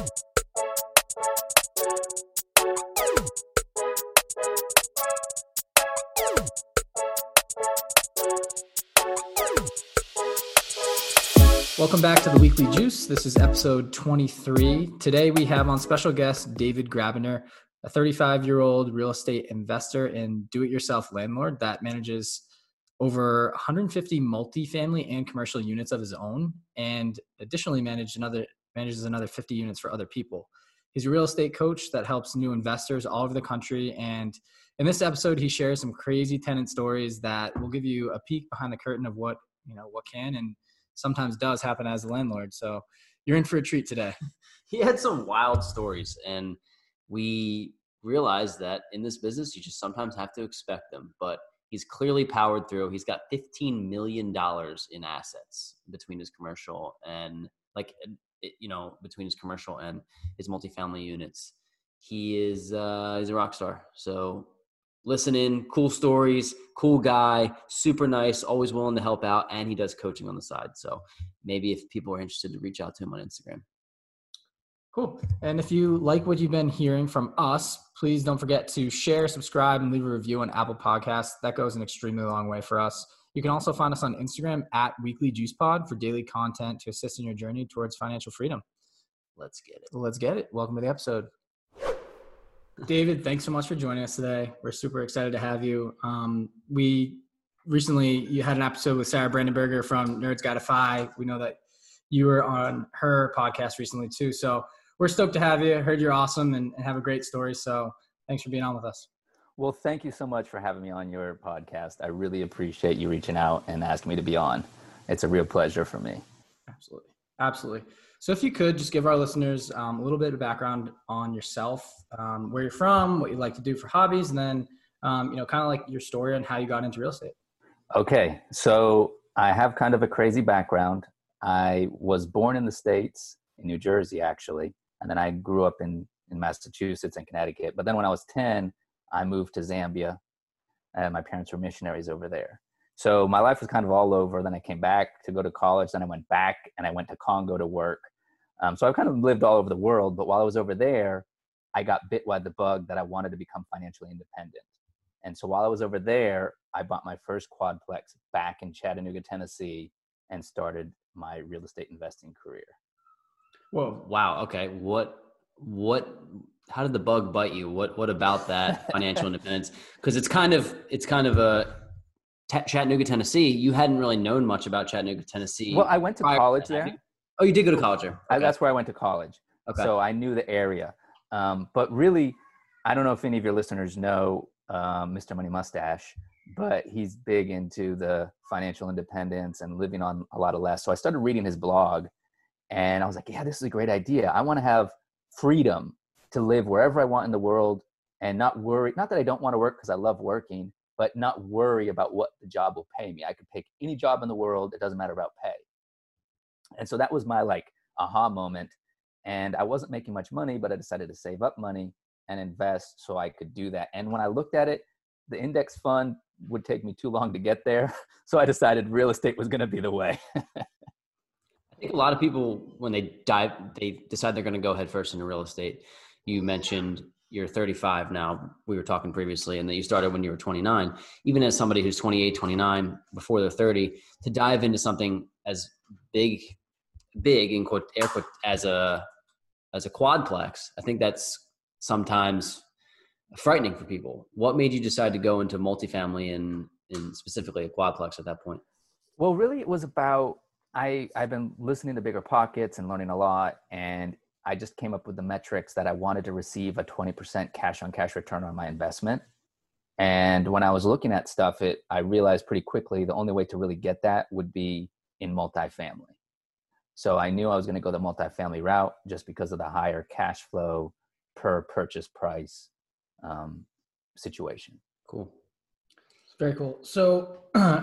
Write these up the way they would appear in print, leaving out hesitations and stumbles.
Welcome back to the Weekly Juice. This is episode 23. Today we have on special guest David Grabiner, a 35-year-old real estate investor and do-it-yourself landlord that manages over 150 multifamily and commercial units of his own, and additionally manages another 50 units for other people. He's a real estate coach that helps new investors all over the country, and in this episode he shares some crazy tenant stories that will give you a peek behind the curtain of what can and sometimes does happen as a landlord. So you're in for a treat today. He had some wild stories, and we realized that in this business, you just sometimes have to expect them, but he's clearly powered through. He's got $15 million in assets between his commercial and between his commercial and his multifamily units. He's a rock star. So listen in, cool stories, cool guy, super nice, always willing to help out, and he does coaching on the side. So maybe if people are interested to reach out to him on Instagram. Cool. And if you like what you've been hearing from us, please don't forget to share, subscribe, and leave a review on Apple Podcasts. That goes an extremely long way for us. You can also find us on Instagram at Weekly Juice Pod for daily content to assist in your journey towards financial freedom. Let's get it. Let's get it. Welcome to the episode. David, thanks so much for joining us today. We're super excited to have you. You had an episode with Sarah Brandenberger from Nerds Gotta Fi. We know that you were on her podcast recently too. So we're stoked to have you. Heard you're awesome and have a great story. So thanks for being on with us. Well, thank you so much for having me on your podcast. I really appreciate you reaching out and asking me to be on. It's a real pleasure for me. Absolutely. So if you could just give our listeners a little bit of background on yourself, where you're from, what you like to do for hobbies, and then, kind of like your story on how you got into real estate. Okay. So I have kind of a crazy background. I was born in the States, in New Jersey, actually. And then I grew up in Massachusetts and Connecticut. But then when I was 10, I moved to Zambia, and my parents were missionaries over there. So my life was kind of all over. Then I came back to go to college. Then I went back and I went to Congo to work. So I kind of lived all over the world. But while I was over there, I got bit by the bug that I wanted to become financially independent. And so while I was over there, I bought my first quadplex back in Chattanooga, Tennessee, and started my real estate investing career. Whoa. Wow. Okay. How did the bug bite you? What about that financial independence? Because it's kind of a Chattanooga, Tennessee. You hadn't really known much about Chattanooga, Tennessee. Well, I went to college there. Oh, you did go to college there. Okay. That's where I went to college. Okay. So I knew the area. But really, I don't know if any of your listeners know Mr. Money Mustache, but he's big into the financial independence and living on a lot of less. So I started reading his blog, and I was like, yeah, this is a great idea. I want to have freedom to live wherever I want in the world and not worry. Not that I don't want to work because I love working, but not worry about what the job will pay me. I could pick any job in the world. It doesn't matter about pay. And so that was my aha moment. And I wasn't making much money, but I decided to save up money and invest so I could do that. And when I looked at it, the index fund would take me too long to get there. So I decided real estate was going to be the way. I think a lot of people, when they decide they're going to go head first into real estate. You mentioned you're 35 now. We were talking previously, and that you started when you were 29. Even as somebody who's 28, 29, before they're 30, to dive into something as big in quote, air quote, as a quadplex, I think that's sometimes frightening for people. What made you decide to go into multifamily and specifically a quadplex at that point? Well, really, it was about, I've been listening to Bigger Pockets and learning a lot, and I just came up with the metrics that I wanted to receive a 20% cash on cash return on my investment. And when I was looking at stuff, I realized pretty quickly the only way to really get that would be in multifamily. So I knew I was going to go the multifamily route just because of the higher cash flow per purchase price situation. Cool. Very cool. So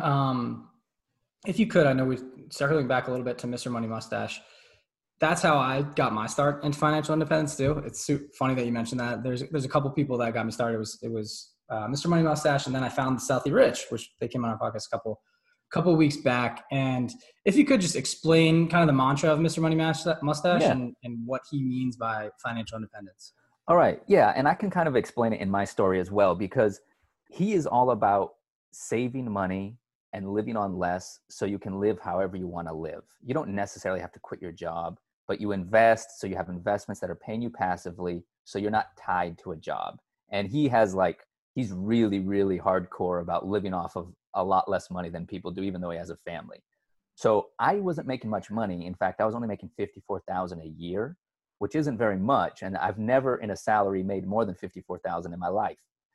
if you could, I know we're circling back a little bit to Mr. Money Mustache. That's how I got my start into financial independence too. It's funny that you mentioned that. There's a couple people that got me started. It was Mr. Money Mustache, and then I found the Southie Rich, which they came on our podcast a couple couple of weeks back. And if you could just explain kind of the mantra of Mr. Money Mustache Yeah. and what he means by financial independence. All right. Yeah. And I can kind of explain it in my story as well, because he is all about saving money and living on less so you can live however you want to live. You don't necessarily have to quit your job, but you invest so you have investments that are paying you passively so you're not tied to a job. And he's really, really hardcore about living off of a lot less money than people do, even though he has a family. So I wasn't making much money. In fact, I was only making $54,000 a year, which isn't very much. And I've never in a salary made more than $54,000 in my life.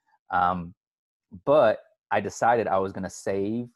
But I decided I was going to save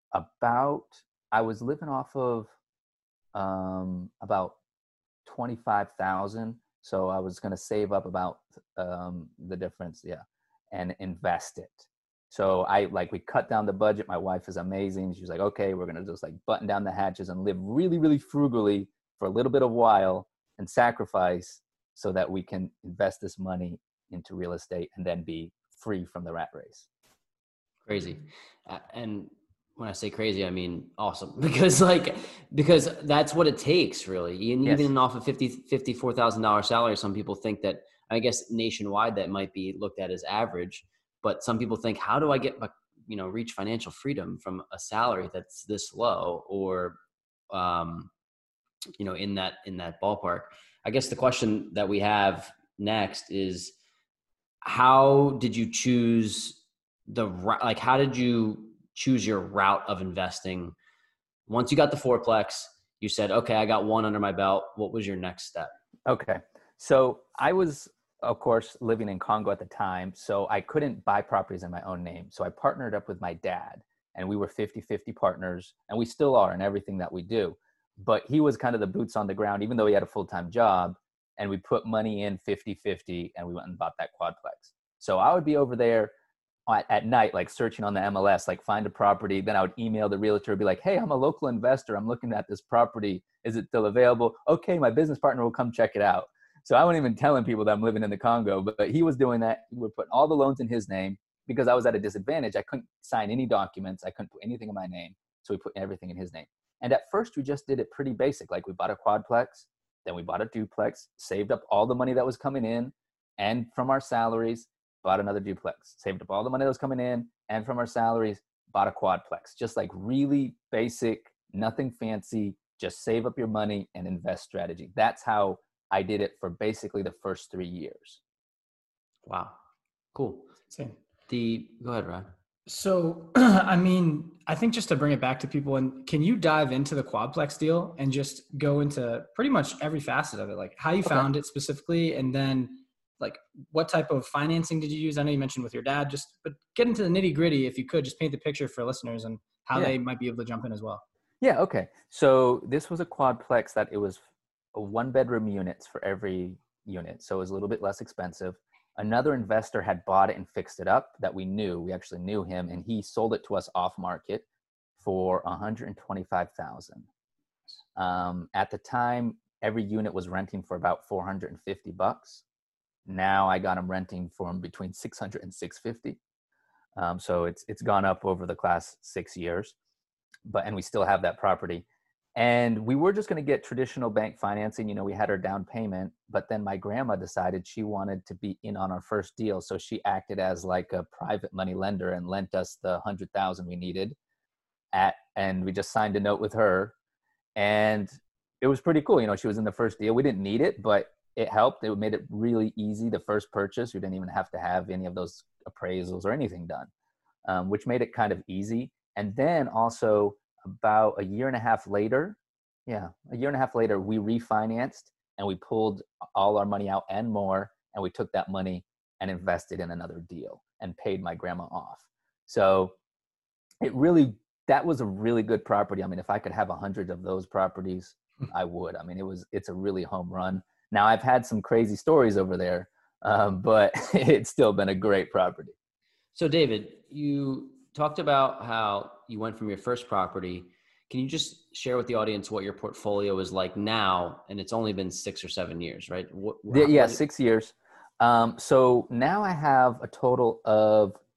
I was living off of about 25,000. So I was going to save up about the difference. Yeah. And invest it. So we cut down the budget. My wife is amazing. She's like, okay, we're going to just button down the hatches and live really, really frugally for a little bit of while and sacrifice so that we can invest this money into real estate and then be free from the rat race. Crazy. And when I say crazy, I mean awesome, because that's what it takes, really. Even off a $54,000 salary, some people think that, I guess nationwide, that might be looked at as average, but some people think, how do I reach financial freedom from a salary that's this low, or in that ballpark? I guess the question that we have next is, how did you choose how did you choose your route of investing? Once you got the fourplex, you said, okay, I got one under my belt. What was your next step? Okay. So I was, of course, living in Congo at the time, so I couldn't buy properties in my own name. So I partnered up with my dad, and we were 50-50 partners, and we still are in everything that we do. But he was kind of the boots on the ground, even though he had a full-time job, and we put money in 50-50, and we went and bought that quadplex. So I would be over there at night, searching on the MLS, find a property. Then I would email the realtor, be like, hey, I'm a local investor. I'm looking at this property. Is it still available? Okay, my business partner will come check it out. So I wasn't even telling people that I'm living in the Congo, but he was doing that. We were putting all the loans in his name because I was at a disadvantage. I couldn't sign any documents. I couldn't put anything in my name. So we put everything in his name. And at first we just did it pretty basic. We bought a quadplex, then we bought a duplex, saved up all the money that was coming in, and from our salaries, bought another duplex, saved up all the money that was coming in, and from our salaries, bought a quadplex. Just really basic, nothing fancy, just save up your money and invest strategy. That's how I did it for basically the first 3 years. Wow. Cool. Same. Go ahead, Ryan. So, I think just to bring it back to people, and can you dive into the quadplex deal and just go into pretty much every facet of it, how you found it specifically, and then what type of financing did you use? I know you mentioned with your dad, but get into the nitty gritty, if you could, just paint the picture for listeners and how they might be able to jump in as well. Yeah. Okay. So this was a quadplex that it was a 1-bedroom units for every unit. So it was a little bit less expensive. Another investor had bought it and fixed it up that we knew. We actually knew him, and he sold it to us off market for $125,000. At the time, every unit was renting for about $450. Now I got him renting for him between $600 and $650. So it's gone up over the last 6 years, and we still have that property. And we were just going to get traditional bank financing. We had our down payment, but then my grandma decided she wanted to be in on our first deal. So she acted as a private money lender and lent us the $100,000 we needed and we just signed a note with her. And it was pretty cool. She was in the first deal. We didn't need it, but it helped. It made it really easy. The first purchase, we didn't even have to have any of those appraisals or anything done, which made it kind of easy. And then also about a year and a half later, we refinanced and we pulled all our money out and more. And we took that money and invested in another deal and paid my grandma off. So that was a really good property. If I could have 100 of those properties, I would. It's a really home run. Now I've had some crazy stories over there, but it's still been a great property. So David, you talked about how you went from your first property. Can you just share with the audience what your portfolio is like now? And it's only been 6 or 7 years, right? 6 years. So now I have a total of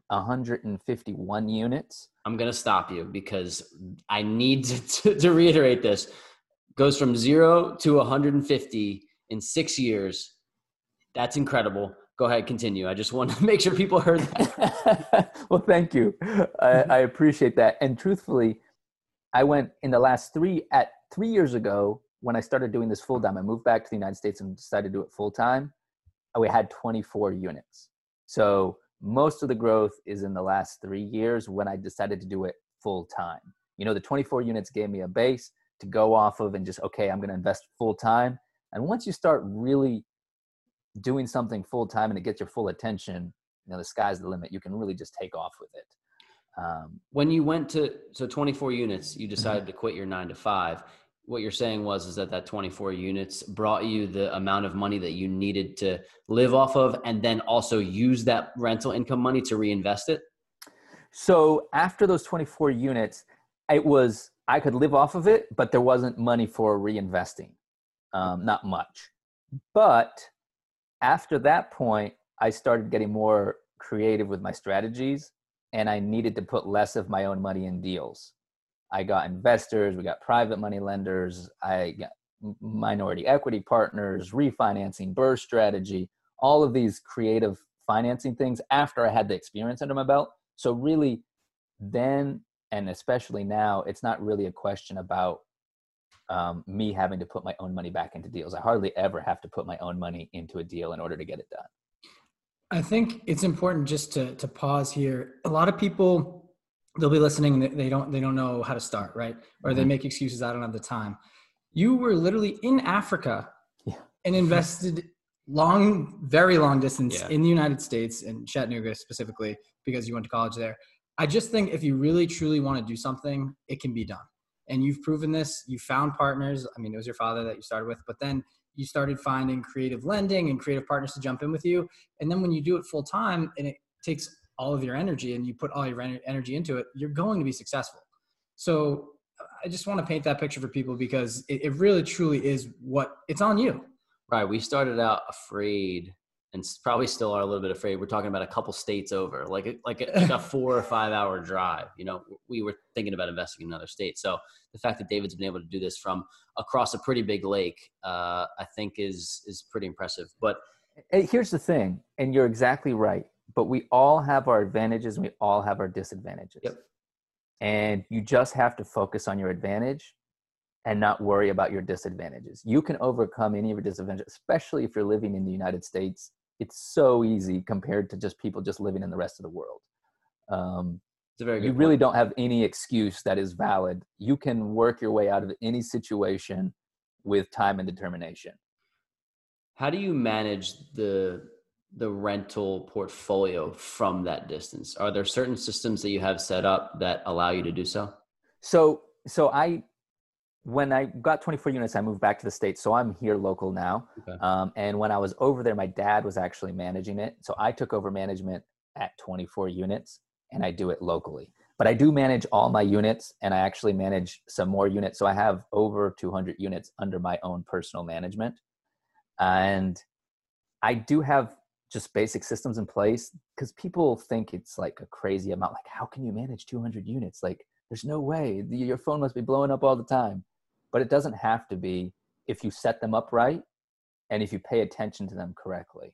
151 units. I'm going to stop you because I need to reiterate this. Goes from 0 to 150 in 6 years. That's incredible. Go ahead, continue. I just want to make sure people heard that. Well, thank you. I appreciate that. And truthfully, I went in the last 3 years ago when I started doing this full time. I moved back to the United States and decided to do it full time. We had 24 units. So most of the growth is in the last 3 years when I decided to do it full time. The 24 units gave me a base to go off of and just, okay, I'm going to invest full time. And once you start really doing something full time and it gets your full attention, the sky's the limit. You can really just take off with it. When you went to 24 units, you decided to quit your 9 to 5. What you're saying is that 24 units brought you the amount of money that you needed to live off of, and then also use that rental income money to reinvest it? So after those 24 units, I could live off of it, but there wasn't money for reinvesting, not much. But after that point, I started getting more creative with my strategies, and I needed to put less of my own money in deals. I got investors, we got private money lenders, I got minority equity partners, refinancing, burst strategy, all of these creative financing things after I had the experience under my belt. So really then, and especially now, it's not really a question about me having to put my own money back into deals. I hardly ever have to put my own money into a deal in order to get it done. I think it's important just to pause here. A lot of people, they'll be listening and they don't know how to start, right? Or they make excuses, I don't have the time. You were literally in Africa and invested very long distance in the United States, and Chattanooga specifically, because you went to college there. I just think if you really truly want to do something, it can be done. And you've proven this. You found partners. I mean, it was your father that you started with, but then you started finding creative lending and creative partners to jump in with you. And then when you do it full time and it takes all of your energy and you put all your energy into it, you're going to be successful. So I just want to paint that picture for people because it really truly is it's on you. Right. We started out afraid and probably still are a little bit afraid. We're talking about a couple states over, like a 4 or 5 hour drive. We were thinking about investing in another state. So the fact that David's been able to do this from across a pretty big lake, I think is pretty impressive. But here's the thing, and you're exactly right, but we all have our advantages and we all have our disadvantages. Yep. And you just have to focus on your advantage and not worry about your disadvantages. You can overcome any of your disadvantages, especially if you're living in the United States. It's so easy compared to just people just living in the rest of the world. It's a very good you point. really don't have any excuse that is valid. You can work your way out of any situation with time and determination. How do you manage the rental portfolio from that distance? Are there certain systems that you have set up that allow you to do so? So when I got 24 units, I moved back to the States. So I'm here local now. Okay. And when I was over there, my dad was actually managing it. So I took over management at 24 units and I do it locally. But I do manage all my units and I actually manage some more units. So I have over 200 units under my own personal management. And I do have just basic systems in place because people think it's like a crazy amount. Like, how can you manage 200 units? Like, there's no way. Your phone must be blowing up all the time. But it doesn't have to be if you set them up right and if you pay attention to them correctly.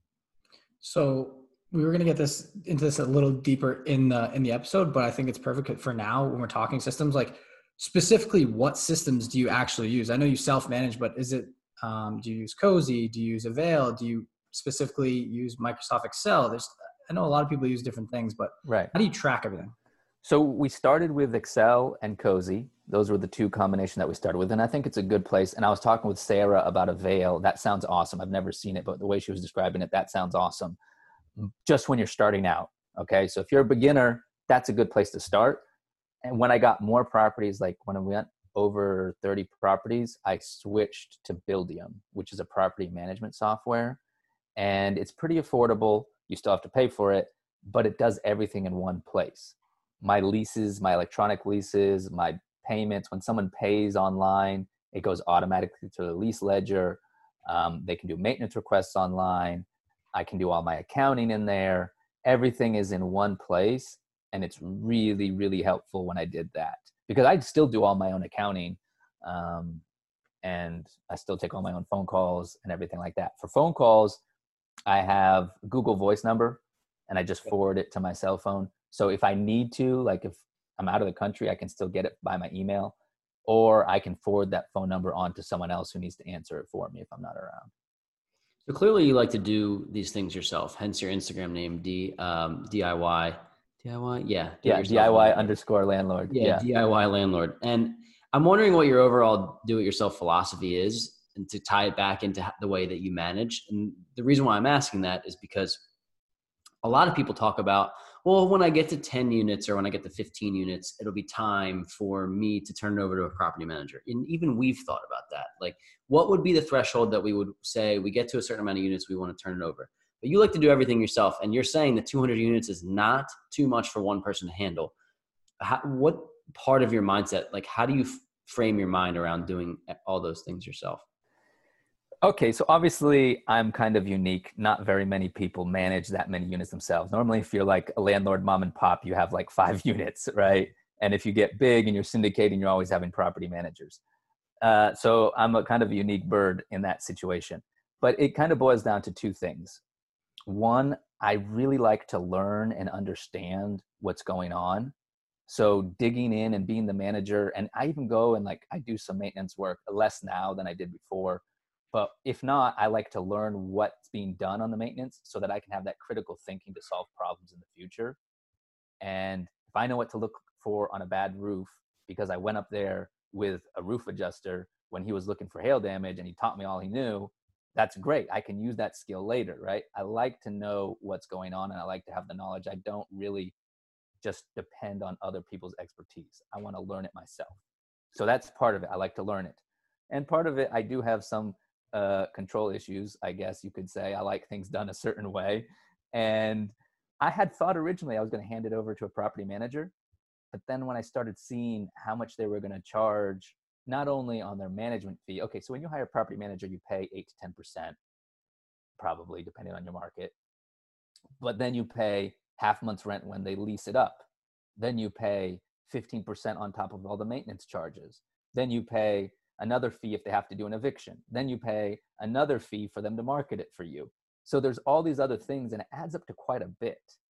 So we were going to get into this a little deeper in the episode, but I think it's perfect for now when we're talking systems. Like, specifically, what systems do you actually use? I know you self-manage, but is it do you use Cozy? Do you use Avail? Do you specifically use Microsoft Excel? I know a lot of people use different things, but right. How do you track everything? So we started with Excel and Cozy. Those were the two combinations that we started with. And I think it's a good place. And I was talking with Sarah about Avail. That sounds awesome. I've never seen it, but the way she was describing it, that sounds awesome. Just when you're starting out. Okay. So if you're a beginner, that's a good place to start. And when I got more properties, like when I went over 30 properties, I switched to Buildium, which is a property management software. And it's pretty affordable. You still have to pay for it, but it does everything in one place. My leases, my electronic leases, my payments, when someone pays online, it goes automatically to the lease ledger. They can do maintenance requests online. I can do all my accounting in there. everything is in one place. And it's really, really helpful when I did that, because I still do all my own accounting. And I still take all my own phone calls and everything like that. For phone calls, I have Google Voice number, and I just forward it to my cell phone. So if I need to, like if I'm out of the country, I can still get it by my email, or I can forward that phone number on to someone else who needs to answer it for me if I'm not around. So clearly you like to do these things yourself, hence your Instagram name, DIY. DIY? Yeah. DIY_landlord. Yeah, DIY landlord. And I'm wondering what your overall do-it-yourself philosophy is, and to tie it back into the way that you manage. And the reason why I'm asking that is because a lot of people talk about, well, when I get to 10 units or when I get to 15 units, it'll be time for me to turn it over to a property manager. And even we've thought about that. Like, what would be the threshold that we would say we get to a certain amount of units, we want to turn it over? But you like to do everything yourself, and you're saying that 200 units is not too much for one person to handle. What part of your mindset, like how do you frame your mind around doing all those things yourself? Okay, so obviously I'm kind of unique. Not very many people manage that many units themselves. Normally, if you're like a landlord mom and pop, you have like 5 units, right? And if you get big and you're syndicating, you're always having property managers. So I'm a kind of a unique bird in that situation. But it kind of boils down to 2 things. One, I really like to learn and understand what's going on. So digging in and being the manager, and I even go and like I do some maintenance work, less now than I did before. But if not, I like to learn what's being done on the maintenance so that I can have that critical thinking to solve problems in the future. And if I know what to look for on a bad roof, because I went up there with a roof adjuster when he was looking for hail damage and he taught me all he knew, that's great. I can use that skill later, right? I like to know what's going on, and I like to have the knowledge. I don't really just depend on other people's expertise. I want to learn it myself. So that's part of it. I like to learn it. And part of it, I do have some control issues, I guess you could say. I like things done a certain way. And I had thought originally I was going to hand it over to a property manager. But then when I started seeing how much they were going to charge, not only on their management fee. Okay, so when you hire a property manager, you pay 8 to 10%, probably depending on your market. But then you pay half month's rent when they lease it up. Then you pay 15% on top of all the maintenance charges. Then you pay another fee if they have to do an eviction. Then you pay another fee for them to market it for you. So there's all these other things, and it adds up to quite a bit.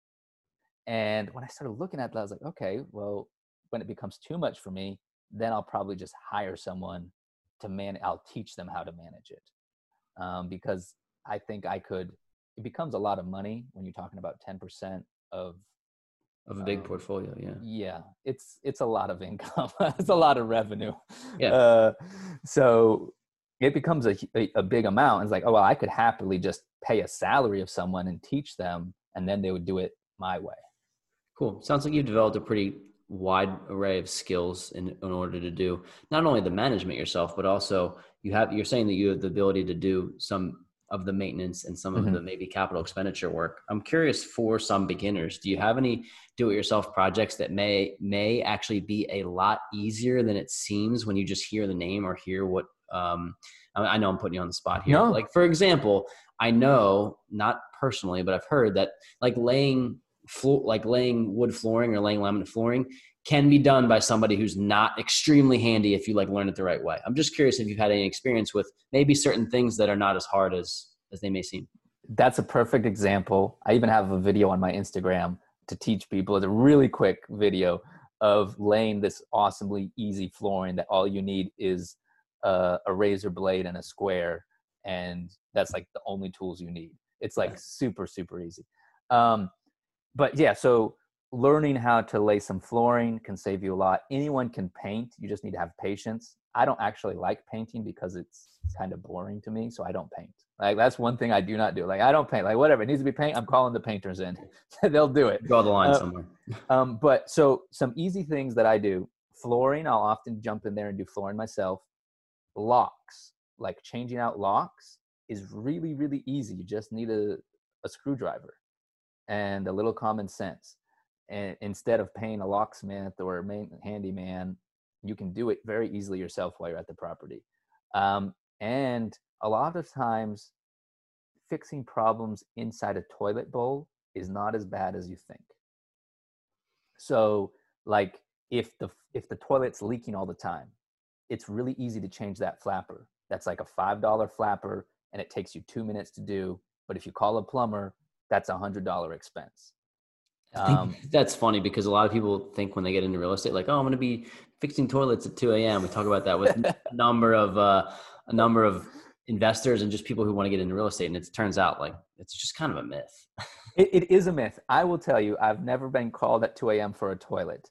And when I started looking at that, I was like, okay, well, when it becomes too much for me, then I'll probably just hire someone to I'll teach them how to manage it. Because I think it becomes a lot of money when you're talking about 10% of a big portfolio. Yeah. It's a lot of income. It's a lot of revenue. Yeah. So it becomes a big amount. It's like, oh, well, I could happily just pay a salary of someone and teach them, and then they would do it my way. Cool. Sounds like you've developed a pretty wide array of skills in order to do not only the management yourself, but also you're saying that you have the ability to do some of the maintenance and some of the maybe capital expenditure work. I'm curious, for some beginners, do you have any do-it-yourself projects that may actually be a lot easier than it seems when you just hear the name or hear what, I know I'm putting you on the spot here. No. Like, for example, I know, not personally, but I've heard that like laying wood flooring or laying laminate flooring can be done by somebody who's not extremely handy if you like learn it the right way. I'm just curious if you've had any experience with maybe certain things that are not as hard as they may seem. That's a perfect example. I even have a video on my Instagram to teach people. It's a really quick video of laying this awesomely easy flooring that all you need is a razor blade and a square. And that's like the only tools you need. It's like super, super easy. But yeah, so learning how to lay some flooring can save you a lot. Anyone can paint. You just need to have patience. I don't actually like painting because it's kind of boring to me, so I don't paint. Like, that's one thing I do not do. Like, I don't paint. Like, whatever, it needs to be paint, I'm calling the painters in. They'll do it. Draw the line somewhere. But so some easy things that I do. Flooring, I'll often jump in there and do flooring myself. Locks, like changing out locks, is really, really easy. You just need a screwdriver and a little common sense. And instead of paying a locksmith or a handyman, you can do it very easily yourself while you're at the property. And a lot of times, fixing problems inside a toilet bowl is not as bad as you think. So like if the toilet's leaking all the time, it's really easy to change that flapper. That's like a $5 flapper and it takes you 2 minutes to do. But if you call a plumber, that's $100 expense. I think that's funny because a lot of people think when they get into real estate, like, oh, I'm going to be fixing toilets at 2 a.m. We talk about that with a number of investors and just people who want to get into real estate. And it turns out like it's just kind of a myth. It is a myth. I will tell you, I've never been called at 2 a.m. for a toilet.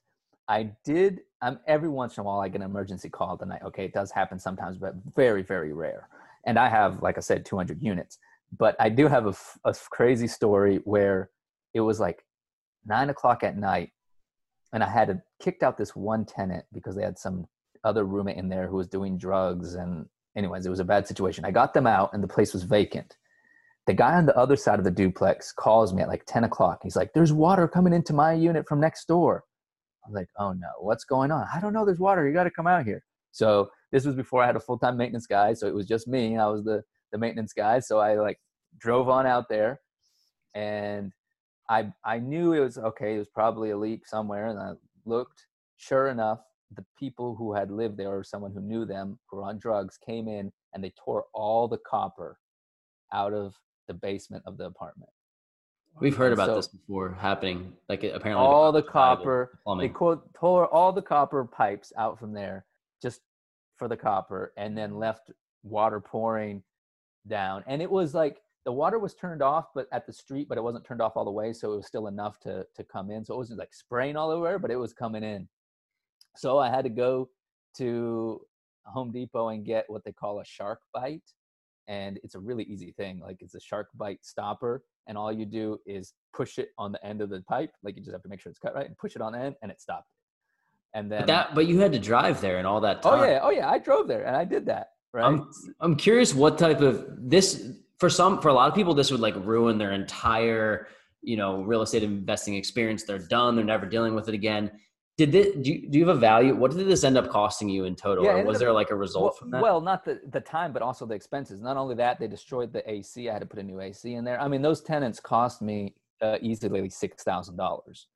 Every once in a while I get an emergency call at the night. Okay, it does happen sometimes, but very, very rare. And I have, like I said, 200 units. But I do have a crazy story where it was like 9 o'clock at night and I had kicked out this one tenant because they had some other roommate in there who was doing drugs. And anyways, it was a bad situation. I got them out and the place was vacant. The guy on the other side of the duplex calls me at like 10 o'clock. He's like, there's water coming into my unit from next door. I was like, oh no, what's going on? I don't know, there's water. You got to come out here. So this was before I had a full-time maintenance guy. So it was just me. I was the maintenance guy. So I like drove on out there and I knew it was okay. It was probably a leak somewhere. And I looked, sure enough, the people who had lived there or someone who knew them who were on drugs came in and they tore all the copper out of the basement of the apartment. We've heard about this before happening. Like apparently all the copper, they tore all the copper pipes out from there just for the copper and then left water pouring down. And it was like, the water was turned off, but at the street, but it wasn't turned off all the way. So it was still enough to come in. So it wasn't like spraying all over, but it was coming in. So I had to go to Home Depot and get what they call a shark bite. And it's a really easy thing. Like it's a shark bite stopper. And all you do is push it on the end of the pipe. Like you just have to make sure it's cut right and push it on the end and it stopped it. And then, but you had to drive there and all that time. Oh yeah. I drove there and I did that. Right. I'm curious what type of this, for a lot of people, this would like ruin their entire, real estate investing experience. They're done. They're never dealing with it again. Do you have a value? What did this end up costing you in total? Or was there like a result from that? Well, not the time, but also the expenses. Not only that, they destroyed the AC. I had to put a new AC in there. I mean, those tenants cost me easily like $6,000.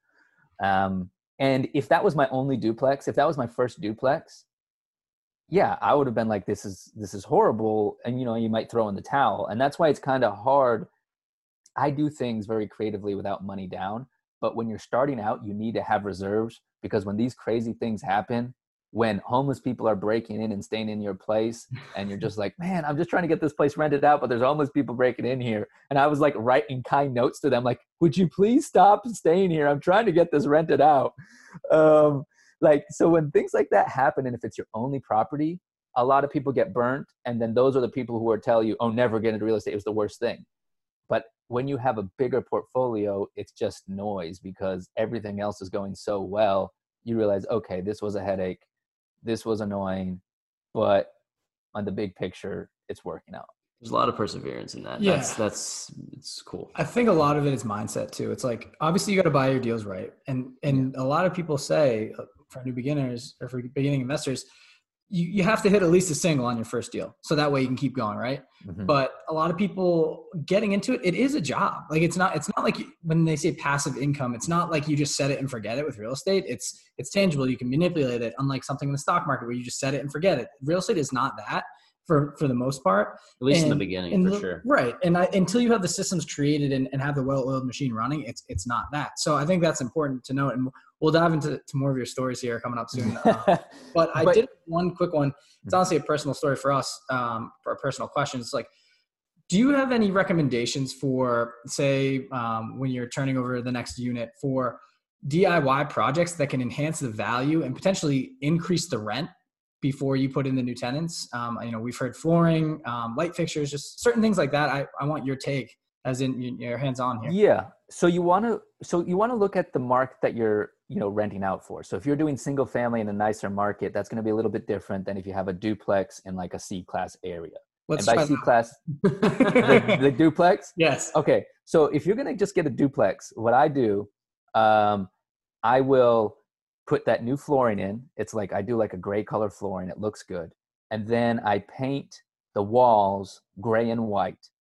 And if that was my only duplex, if that was my first duplex, yeah, I would have been like, this is horrible. And, you might throw in the towel. And that's why it's kind of hard. I do things very creatively without money down. But when you're starting out, you need to have reserves because when these crazy things happen, when homeless people are breaking in and staying in your place and you're just like, man, I'm just trying to get this place rented out, but there's homeless people breaking in here. And I was like writing kind notes to them, like, would you please stop staying here? I'm trying to get this rented out. So when things like that happen, and if it's your only property, a lot of people get burnt. And then those are the people who are tell you, oh, never get into real estate. It was the worst thing. But when you have a bigger portfolio, it's just noise because everything else is going so well. You realize, okay, this was a headache. This was annoying. But on the big picture, it's working out. There's a lot of perseverance in that. Yeah. It's cool. I think a lot of it is mindset too. It's like, obviously you got to buy your deals right. And a lot of people say for new beginners or for beginning investors, you have to hit at least a single on your first deal. So that way you can keep going. Right. Mm-hmm. But a lot of people getting into it, it is a job. Like it's not like when they say passive income, it's not like you just set it and forget it with real estate. It's tangible. You can manipulate it, unlike something in the stock market where you just set it and forget it. Real estate is not that. For the most part, at least in the beginning, for sure. Right. And until you have the systems created and have the well-oiled machine running, it's not that. So I think that's important to note. And we'll dive into more of your stories here coming up soon. But I did one quick one. It's honestly a personal story for us, for personal questions. It's like, do you have any recommendations for, say, when you're turning over the next unit for DIY projects that can enhance the value and potentially increase the rent before you put in the new tenants? We've heard flooring, light fixtures, just certain things like that. I want your take, as in your hands on here. Yeah. So you want to look at the market that you're, renting out for. So if you're doing single family in a nicer market, that's going to be a little bit different than if you have a duplex in like a C-class area. And by C-class, the duplex? Yes. Okay. So if you're going to just get a duplex, what I do, I will put that new flooring in. It's like I do like a gray color flooring. It looks good. And then I paint the walls gray and white.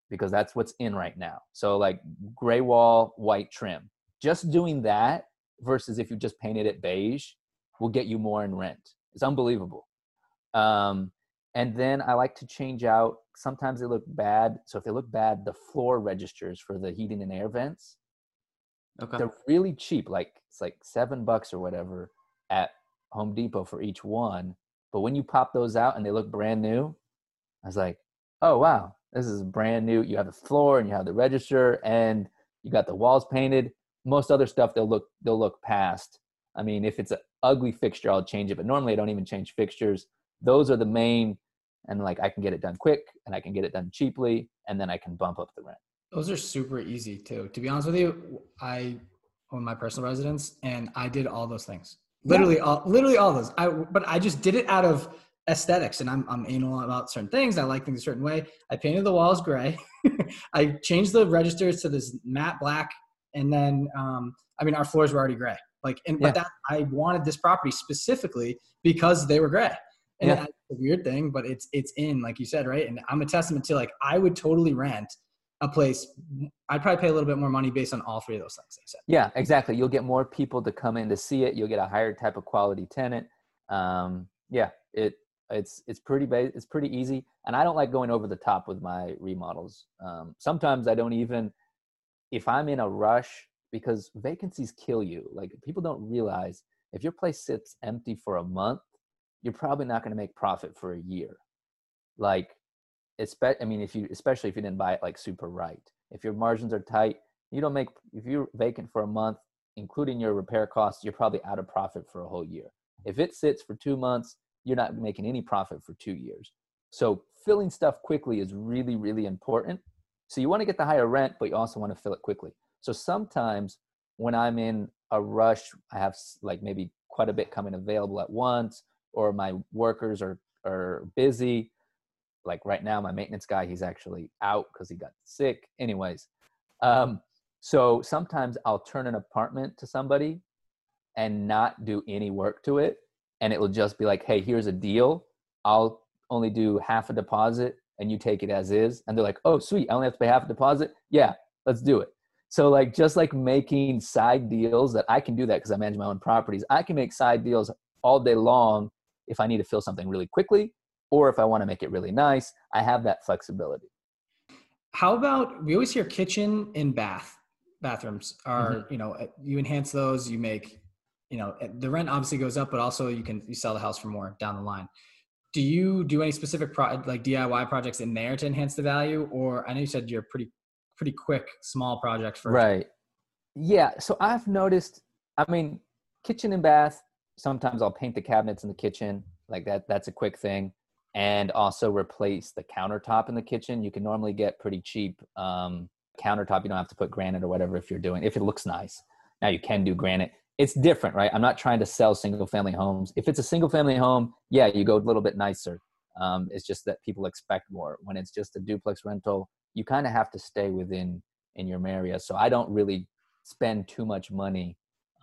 because that's what's in right now. So like gray wall, white trim, just doing that versus if you just painted it beige will get you more in rent. It's unbelievable. And then I like to change out, sometimes they look bad. So if they look bad, the floor registers for the heating and air vents, they're really cheap. Like it's like $7 or whatever at Home Depot for each one. But when you pop those out and they look brand new, I was like, oh, wow, this is brand new. You have the floor and you have the register and you got the walls painted. Most other stuff, they'll look past. I mean, if it's an ugly fixture, I'll change it. But normally I don't even change fixtures. Those are the main, and like I can get it done quick and I can get it done cheaply, and then I can bump up the rent. Those are super easy too. To be honest with you, I own my personal residence and I did all those things. Literally all those. But I just did it out of aesthetics, and I'm anal about certain things. I like things a certain way. I painted the walls gray. I changed the registers to this matte black, and then our floors were already gray. But that I wanted this property specifically because they were gray. And that's a weird thing, but it's in, like you said, right? And I'm a testament to, like, I would totally rent a place. I'd probably pay a little bit more money based on all three of those things I said. Yeah, exactly. You'll get more people to come in to see it. You'll get a higher type of quality tenant. It's pretty easy. And I don't like going over the top with my remodels. Sometimes I don't even, if I'm in a rush, because vacancies kill you. Like, people don't realize if your place sits empty for a month, you're probably not going to make profit for a year. Like, especially if you didn't buy it like super right. If your margins are tight, if you're vacant for a month, including your repair costs, you're probably out of profit for a whole year. If it sits for 2 months, you're not making any profit for 2 years. So filling stuff quickly is really, really important. So you want to get the higher rent, but you also want to fill it quickly. So sometimes when I'm in a rush, I have like maybe quite a bit coming available at once, or my workers are busy. Like right now, my maintenance guy, he's actually out because he got sick. Anyways, so sometimes I'll turn an apartment to somebody and not do any work to it. And it will just be like, hey, here's a deal. I'll only do half a deposit and you take it as is. And they're like, oh, sweet, I only have to pay half a deposit. Yeah, let's do it. So like, just like making side deals, that I can do that because I manage my own properties. I can make side deals all day long if I need to fill something really quickly, or if I want to make it really nice. I have that flexibility. How about, we always hear kitchen and bathrooms are, you enhance those, you make, the rent obviously goes up, but also you sell the house for more down the line. Do you do any specific like DIY projects in there to enhance the value? Or I know you said you're pretty quick, small project first. Right. Yeah. So I've noticed, kitchen and bath, sometimes I'll paint the cabinets in the kitchen like that. That's a quick thing. And also replace the countertop in the kitchen. You can normally get pretty cheap countertop. You don't have to put granite or whatever if it looks nice. Now you can do granite. It's different, right? I'm not trying to sell single family homes. If it's a single family home, yeah, you go a little bit nicer. It's just that people expect more. When it's just a duplex rental, you kind of have to stay in your area. So I don't really spend too much money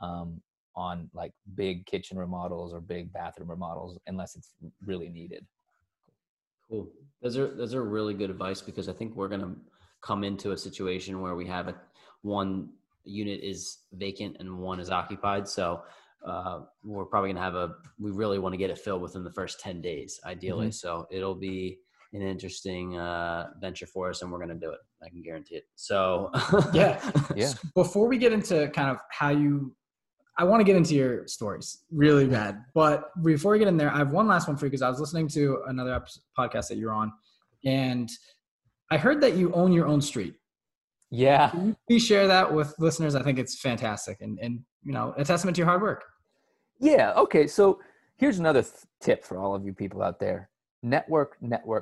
on like big kitchen remodels or big bathroom remodels unless it's really needed. Cool. Those are really good advice, because I think we're going to come into a situation where we have one unit is vacant and one is occupied. So we're probably going to we really want to get it filled within the first 10 days, ideally. Mm-hmm. So it'll be an interesting venture for us, and we're going to do it. I can guarantee it. So yeah. Before we get into kind of I want to get into your stories really bad, but before we get in there, I have one last one for you, because I was listening to another podcast that you're on, and I heard that you own your own street. Yeah. Can you please share that with listeners? I think it's fantastic and a testament to your hard work. Yeah. Okay. So here's another tip for all of you people out there. Network.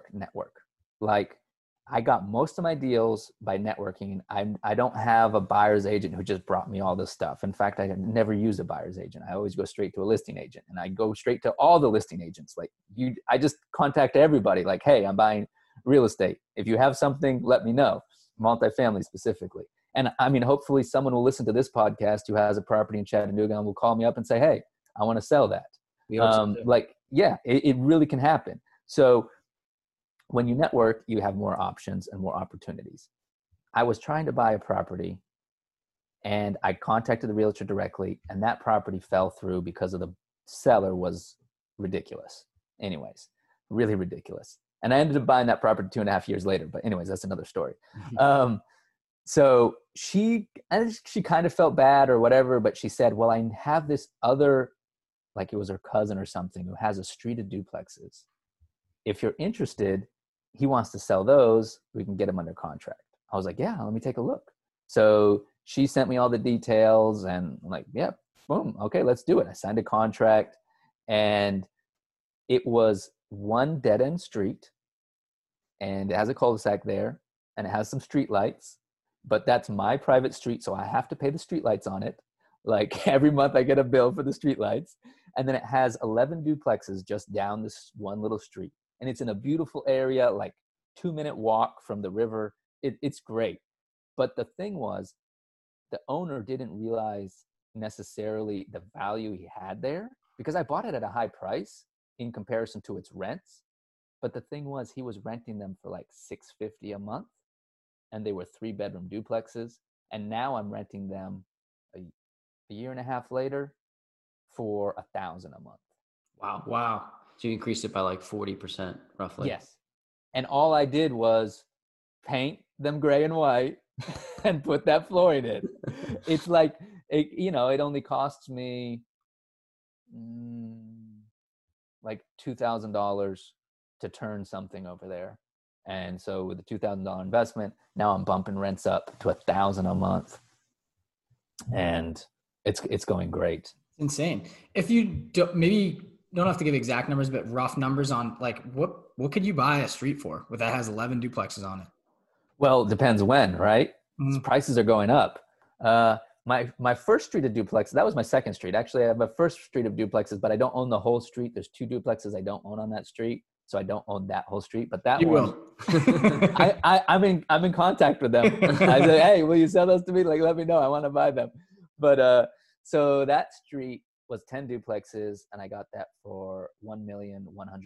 Like, I got most of my deals by networking. I don't have a buyer's agent who just brought me all this stuff. In fact, I never use a buyer's agent. I always go straight to a listing agent, and I go straight to all the listing agents. Like I just contact everybody like, hey, I'm buying real estate. If you have something, let me know. Multifamily specifically. And hopefully someone will listen to this podcast who has a property in Chattanooga and will call me up and say, hey, I want to sell that. It really can happen. So when you network, you have more options and more opportunities. I was trying to buy a property and I contacted the realtor directly, and that property fell through because of the seller was ridiculous. Anyways, really ridiculous. And I ended up buying that property 2.5 years later. But anyways, that's another story. So she kind of felt bad or whatever, but she said, well, I have this other, like it was her cousin or something, who has a street of duplexes. If you're interested, he wants to sell those. We can get him under contract. I was like, yeah, let me take a look. So she sent me all the details and I'm like, yeah, boom. Okay, let's do it. I signed a contract and it was one dead end street and it has a cul-de-sac there and it has some street lights, but that's my private street. So I have to pay the street lights on it. Like every month I get a bill for the street lights. And then it has 11 duplexes just down this one little street. And it's in a beautiful area, like 2-minute walk from the river. It's great. But the thing was, the owner didn't realize necessarily the value he had there because I bought it at a high price in comparison to its rents. But the thing was, he was renting them for like $650 a month, and they were 3-bedroom duplexes. And now I'm renting them a year and a half later for $1,000 a month. Wow. So you increased it by like 40% roughly. Yes. And all I did was paint them gray and white and put that flooring in. It's like, it only costs me like $2,000 to turn something over there. And so with the $2,000 investment, now I'm bumping rents up to $1,000 a month. And it's going great. Insane. If you maybe don't have to give exact numbers, but rough numbers on like what could you buy a street for that has 11 duplexes on it? Well, it depends when, right? Mm-hmm. Prices are going up. My first street of duplexes, that was my second street. Actually, I have a first street of duplexes, but I don't own the whole street. There's 2 duplexes I don't own on that street. So I don't own that whole street, but that one, I'm in contact with them. I say, hey, will you sell those to me? Like, let me know. I want to buy them. But so that street was 10 duplexes, and I got that for $1,150,000.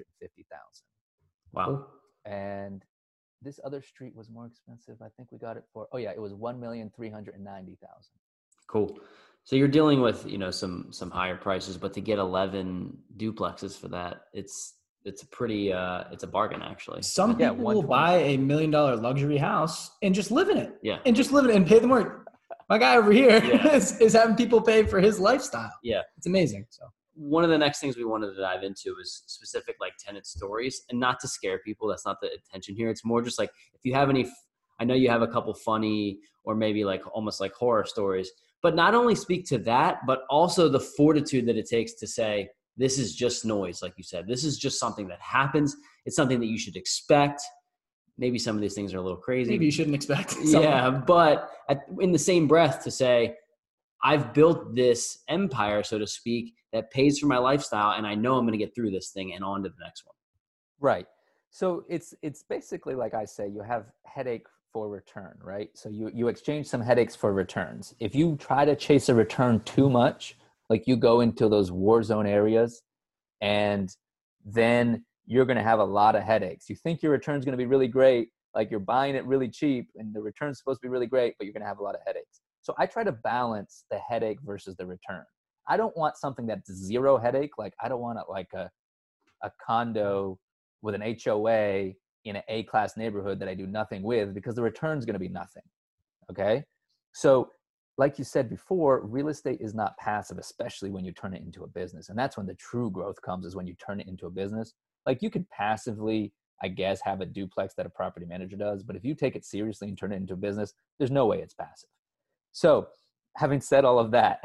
Wow. And this other street was more expensive. I think we got it for, it was $1,390,000. Cool. So you're dealing with, some higher prices, but to get 11 duplexes for that, it's a pretty, it's a bargain actually. Some people will buy $1 million luxury house and just live in it. Yeah. And just live in it and pay the mortgage. My guy over here is having people pay for his lifestyle. Yeah. It's amazing. So one of the next things we wanted to dive into is specific like tenant stories, and not to scare people. That's not the intention here. It's more just like, if you have any, I know you have a couple funny or maybe like almost like horror stories, but not only speak to that, but also the fortitude that it takes to say, this is just noise. Like you said, this is just something that happens. It's something that you should expect. Maybe some of these things are a little crazy. Maybe you shouldn't expect something. Yeah, but in the same breath to say, I've built this empire, so to speak, that pays for my lifestyle, and I know I'm going to get through this thing and on to the next one. Right. So it's basically like I say, you have headache for return, right? So you exchange some headaches for returns. If you try to chase a return too much, like you go into those war zone areas, and then you're going to have a lot of headaches. You think your return is going to be really great, like you're buying it really cheap and the return's supposed to be really great, but you're going to have a lot of headaches. So I try to balance the headache versus the return. I don't want something that's zero headache. Like I don't want like a condo with an HOA in an A-class neighborhood that I do nothing with, because the return is going to be nothing. Okay. So like you said before, real estate is not passive, especially when you turn it into a business. And that's when the true growth comes, is when you turn it into a business. Like you could passively, I guess, have a duplex that a property manager does, but if you take it seriously and turn it into a business, there's no way it's passive. So having said all of that,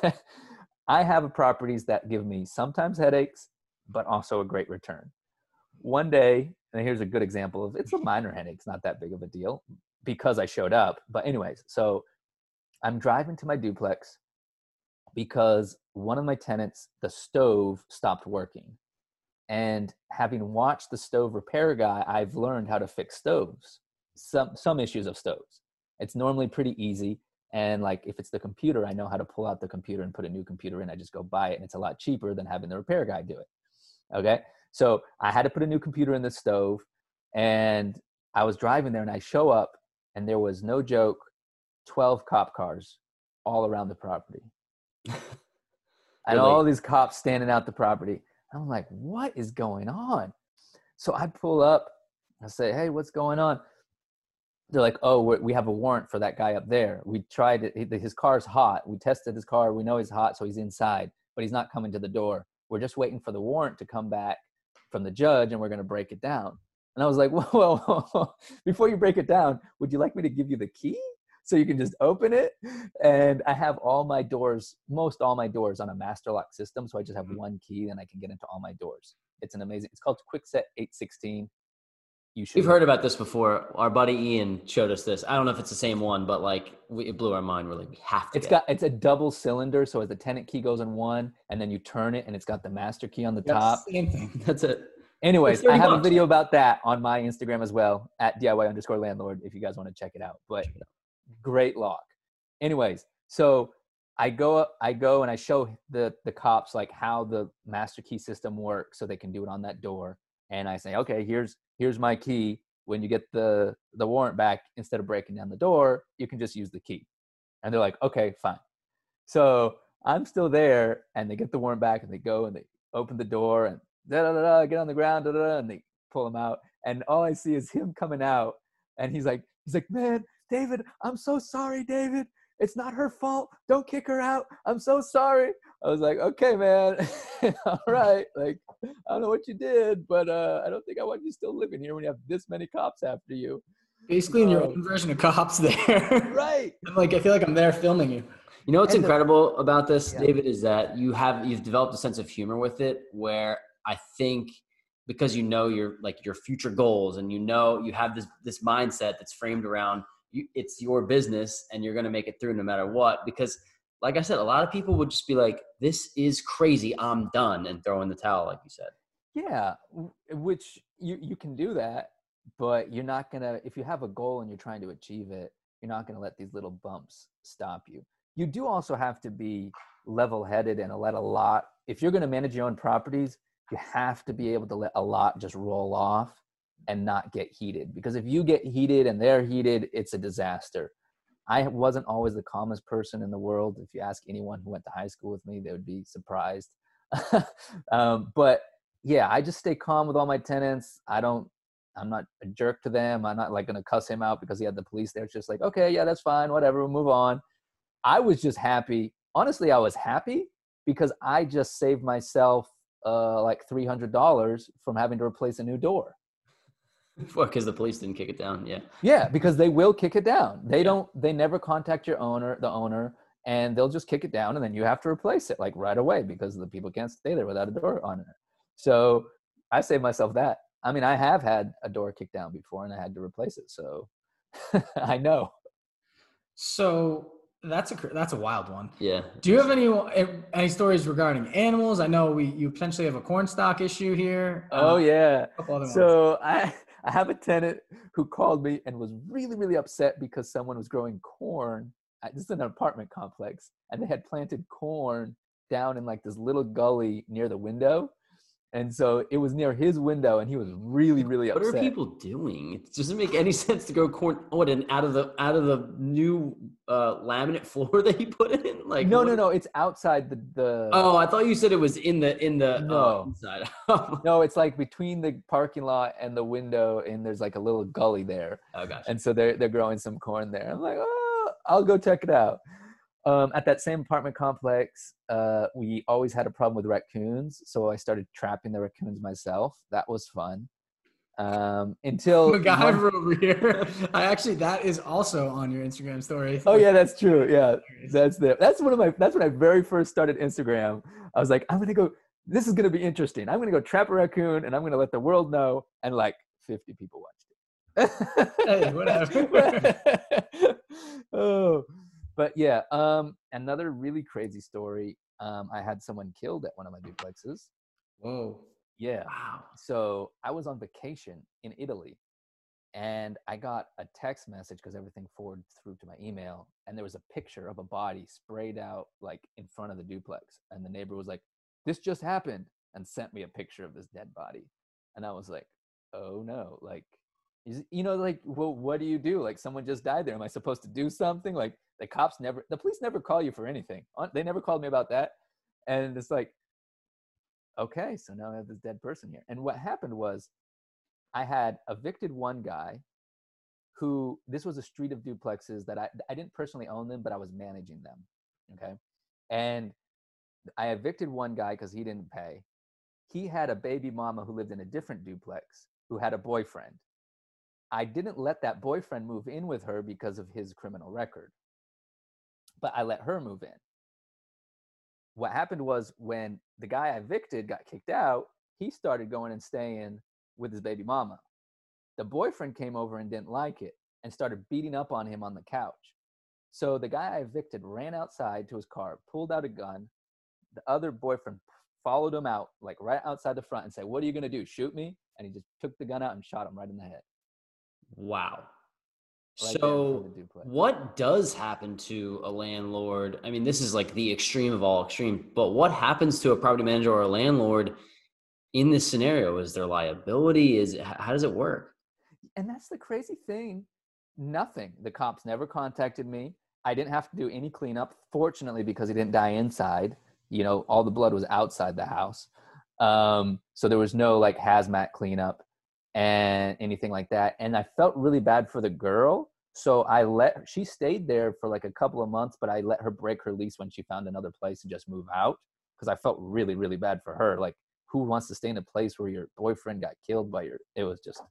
I have properties that give me sometimes headaches, but also a great return. One day, and here's a good example of, it's a minor headache, it's not that big of a deal because I showed up. But anyways, so I'm driving to my duplex because one of my tenants, the stove stopped working. And having watched the stove repair guy, I've learned how to fix stoves, some issues of stoves. It's normally pretty easy. And like, if it's the computer, I know how to pull out the computer and put a new computer in. I just go buy it, and it's a lot cheaper than having the repair guy do it. Okay. So I had to put a new computer in the stove. And I was driving there and I show up and there was, no joke, 12 cop cars all around the property. And all these cops standing out the property. I'm like, what is going on? So I pull up, I say, hey, what's going on? They're like, oh, we have a warrant for that guy up there. We tried it. His car's hot. We tested his car. We know he's hot, so he's inside, but he's not coming to the door. We're just waiting for the warrant to come back from the judge, and we're going to break it down. And I was like, whoa, before you break it down, would you like me to give you the key so you can just open it? And I have most all my doors on a master lock system. So I just have one key and I can get into all my doors. It's it's called Kwikset 816. We've heard about this before. Our buddy Ian showed us this. I don't know if it's the same one, but like it blew our mind. We're like, we have to. It's a double cylinder, so as the tenant key goes in one, and then you turn it, and it's got the master key on the top. Same thing. That's it. Anyways, I have a video about that on my Instagram as well, at DIY_landlord, if you guys want to check it out. But great lock. Anyways, so I go and I show the cops like how the master key system works, so they can do it on that door. And I say, okay, here's my key. When you get the warrant back, instead of breaking down the door, you can just use the key. And they're like, okay, fine. So I'm still there, and they get the warrant back, and they go and they open the door and get on the ground, and they pull him out. And all I see is him coming out, and he's like, man, David, I'm so sorry, David. It's not her fault. Don't kick her out. I'm so sorry. I was like, okay, man. All right. Like, I don't know what you did, but I don't think I want you still living here when you have this many cops after you. Basically in your own version of Cops there. Right. I'm like, I feel like I'm there filming you. You know what's incredible about this, David, is that you've developed a sense of humor with it, where I think because you know your future goals, and you have this mindset that's framed around it's your business and you're going to make it through no matter what. Because like I said, a lot of people would just be like, this is crazy, I'm done, and throw in the towel, like you said. Yeah, which you can do that, but you're not going to, if you have a goal and you're trying to achieve it, you're not going to let these little bumps stop you. You do also have to be level-headed and let a lot, if you're going to manage your own properties, you have to be able to let a lot just roll off and not get heated. Because if you get heated and they're heated, it's a disaster. I wasn't always the calmest person in the world. If you ask anyone who went to high school with me, they would be surprised. But yeah, I just stay calm with all my tenants. I'm not a jerk to them. I'm not like going to cuss him out because he had the police there. It's just like, okay, yeah, that's fine. Whatever, we'll move on. I was just happy. Honestly, I was happy because I just saved myself like $300 from having to replace a new door. Well, because the police didn't kick it down. Yeah, because they will kick it down. They never contact the owner, and they'll just kick it down, and then you have to replace it like right away because the people can't stay there without a door on it. So I saved myself that. I mean, I have had a door kicked down before and I had to replace it. So I know. So that's a wild one. Yeah. Do you have any stories regarding animals? I know you potentially have a corn stock issue here. Oh yeah. So ones. I have a tenant who called me and was really, really upset because someone was growing corn. This is an apartment complex, and they had planted corn down in like this little gully near the window. And so it was near his window, and he was really, really upset. What are people doing? It doesn't make any sense to grow corn. And out of the new laminate floor that he put in. Like no, it's outside the. Oh, I thought you said it was in the inside. No, it's like between the parking lot and the window, and there's like a little gully there. Oh, gosh. And so they're growing some corn there. I'm like, oh, I'll go check it out. At that same apartment complex, we always had a problem with raccoons, so I started trapping the raccoons myself. That was fun. Until MacGyver over here. That is also on your Instagram story. Oh yeah, that's true. Yeah, that's when I very first started Instagram. I was like, this is gonna be interesting. I'm gonna go trap a raccoon, and I'm gonna let the world know. And like 50 people watched it. Hey, whatever. Oh. But yeah, another really crazy story. I had someone killed at one of my duplexes. Whoa. Yeah. Wow. So I was on vacation in Italy, and I got a text message because everything forwarded through to my email, and there was a picture of a body sprayed out like in front of the duplex, and the neighbor was like, "This just happened," and sent me a picture of this dead body, and I was like, "Oh no!" Like Like, well, what do you do? Like, someone just died there. Am I supposed to do something? Like, the police never call you for anything. They never called me about that. And it's like, okay, so now I have this dead person here. And what happened was I had evicted one guy who, this was a street of duplexes that I didn't personally own them, but I was managing them. Okay. And I evicted one guy because he didn't pay. He had a baby mama who lived in a different duplex who had a boyfriend. I didn't let that boyfriend move in with her because of his criminal record, but I let her move in. What happened was when the guy I evicted got kicked out, he started going and staying with his baby mama. The boyfriend came over and didn't like it and started beating up on him on the couch. So the guy I evicted ran outside to his car, pulled out a gun. The other boyfriend followed him out, like right outside the front, and said, "What are you going to do? Shoot me?" And he just took the gun out and shot him right in the head. Wow. Right so what does happen to a landlord? I mean, this is like the extreme of all extreme, but what happens to a property manager or a landlord in this scenario? Is there liability? How does it work? And that's the crazy thing. Nothing. The cops never contacted me. I didn't have to do any cleanup, fortunately, because he didn't die inside. All the blood was outside the house. So there was no like hazmat cleanup and anything like that. And I felt really bad for the girl. So she stayed there for like a couple of months, but I let her break her lease when she found another place and just move out. Because I felt really, really bad for her. Like, who wants to stay in a place where your boyfriend got killed it was just,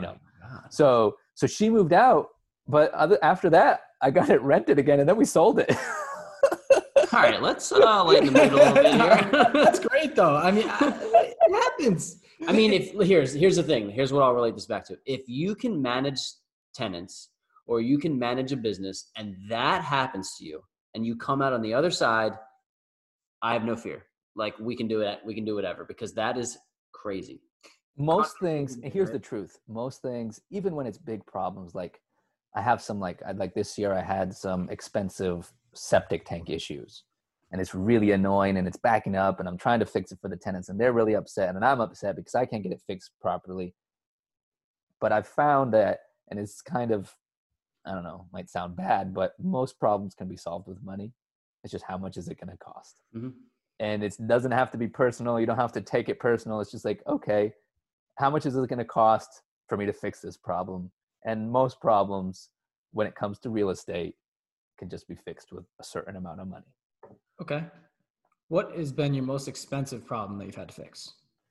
so she moved out, but after that I got it rented again and then we sold it. All right, let's lighten the mood a little bit here. That's great though. I mean, it happens. I mean, here's the thing. Here's what I'll relate this back to. If you can manage tenants or you can manage a business and that happens to you and you come out on the other side, I have no fear. Like, we can do it. We can do whatever, because that is crazy. Most things, here's the truth. Most things, even when it's big problems, like I have some, like this year I had some expensive septic tank issues and it's really annoying and it's backing up and I'm trying to fix it for the tenants and they're really upset and I'm upset because I can't get it fixed properly. But I've found that, and it's kind of, I don't know, might sound bad, but most problems can be solved with money. It's just how much is it going to cost? Mm-hmm. And it doesn't have to be personal. You don't have to take it personal. It's just like, okay, how much is it going to cost for me to fix this problem? And most problems, when it comes to real estate, can just be fixed with a certain amount of money. Okay. What has been your most expensive problem that you've had to fix?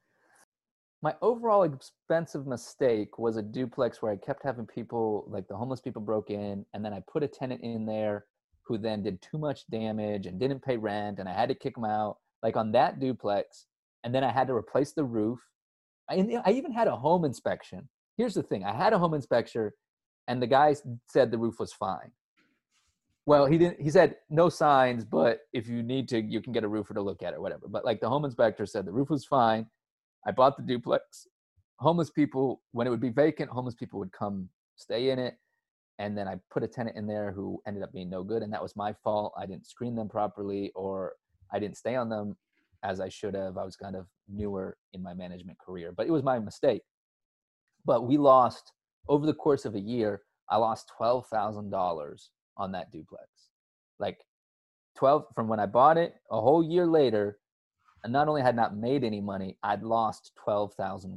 My overall expensive mistake was a duplex where I kept having people, like the homeless people broke in, and then I put a tenant in there who then did too much damage and didn't pay rent, and I had to kick them out, like on that duplex. And then I had to replace the roof. I even had a home inspection. Here's the thing. I had a home inspector and the guy said the roof was fine. Well, he said no signs, but if you need to, you can get a roofer to look at it, whatever. But like the home inspector said the roof was fine. I bought the duplex. Homeless people, when it would be vacant, homeless people would come stay in it. And then I put a tenant in there who ended up being no good. And that was my fault. I didn't screen them properly, or I didn't stay on them as I should have. I was kind of newer in my management career, but it was my mistake. But we lost, over the course of a year, I lost $12,000 on that duplex. Like 12 from when I bought it, a whole year later, I not only had not made any money, I'd lost $12,000.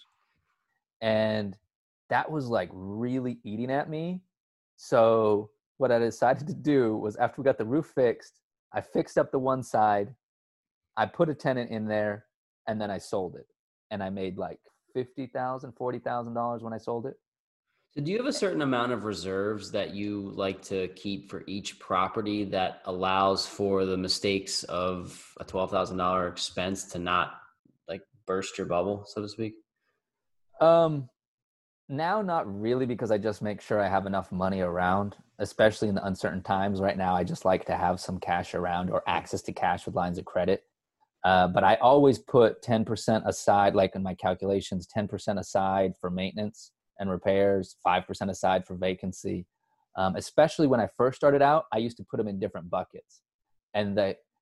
And that was like really eating at me. So what I decided to do was, after we got the roof fixed, I fixed up the one side, I put a tenant in there, and then I sold it. And I made like $50,000, $40,000 when I sold it. So do you have a certain amount of reserves that you like to keep for each property that allows for the mistakes of a $12,000 expense to not like burst your bubble, so to speak? Now, not really, because I just make sure I have enough money around, especially in the uncertain times. Right now, I just like to have some cash around, or access to cash with lines of credit. But I always put 10% aside, like in my calculations, 10% aside for maintenance and repairs, 5% aside for vacancy. Especially when I first started out, I used to put them in different buckets. And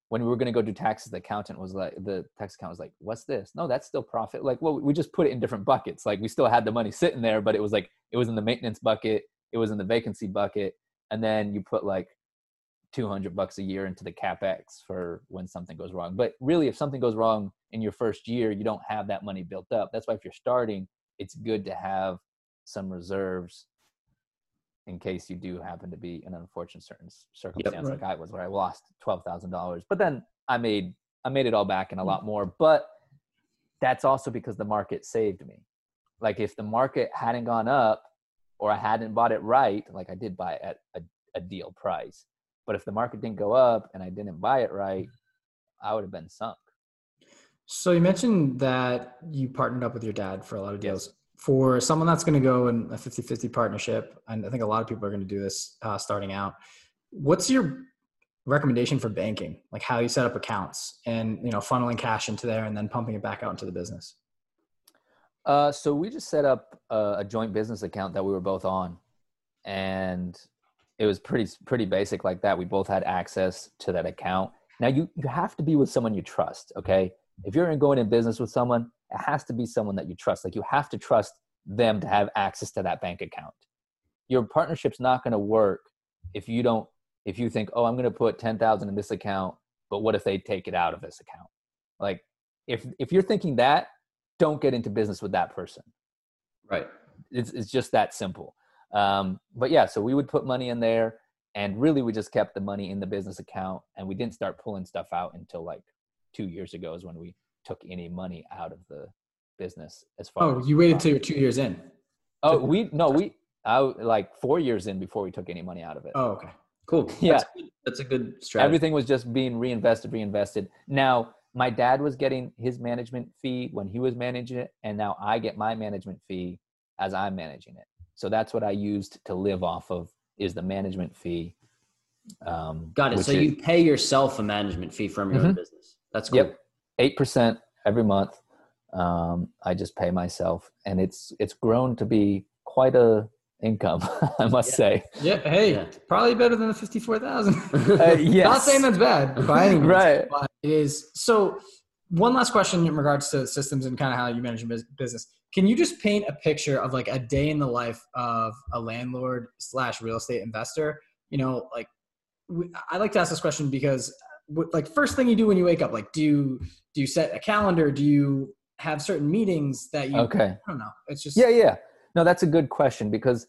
when we were going to go do taxes, the tax accountant was like, what's this? No, that's still profit. Like, well, we just put it in different buckets. Like we still had the money sitting there, but it was like, it was in the maintenance bucket. It was in the vacancy bucket. And then you put like $200 a year into the CapEx for when something goes wrong. But really, if something goes wrong in your first year, you don't have that money built up. That's why if you're starting, it's good to have some reserves in case you do happen to be in an unfortunate certain circumstance. Like I was, where I lost $12,000, but then I made it all back and a lot more. But that's also because the market saved me. Like if the market hadn't gone up or I hadn't bought it right, like I did buy it at a deal price, but if the market didn't go up and I didn't buy it right, I would have been sunk. So you mentioned that you partnered up with your dad for a lot of deals. Yes. For someone that's going to go in a 50-50 partnership, and I think a lot of people are going to do this starting out, what's your recommendation for banking? Like how you set up accounts and, funneling cash into there and then pumping it back out into the business? So we just set up a joint business account that we were both on, and it was pretty basic like that. We both had access to that account. Now you have to be with someone you trust. Okay. If you're going in business with someone, it has to be someone that you trust. Like you have to trust them to have access to that bank account. Your partnership's not going to work if you think, oh, I'm going to put 10,000 in this account, but what if they take it out of this account? Like if you're thinking that, don't get into business with that person. Right. It's just that simple. But yeah, so we would put money in there, and really we just kept the money in the business account, and we didn't start pulling stuff out until like 2 years ago is when we took any money out of the business. As far as you waited till you're 2 years in. I like 4 years in before we took any money out of it. Oh, okay. Cool. Yeah. That's a good strategy. Everything was just being reinvested. Now, my dad was getting his management fee when he was managing it, and now I get my management fee as I'm managing it. So that's what I used to live off of, is the management fee. Got it. So you pay yourself a management fee from your own business. That's cool. Yep. 8% every month. I just pay myself, and it's grown to be quite a income, I must say. Yeah. Hey, probably better than the 54,000. Yes. Not saying that's bad by any means, right. but it is. So one last question in regards to systems and kind of how you manage your business. Can you just paint a picture of like a day in the life of a landlord / real estate investor? I like to ask this question because like first thing you do when you wake up, like do you set a calendar? Do you have certain meetings that you, okay. I don't know. It's just, yeah. No, that's a good question, because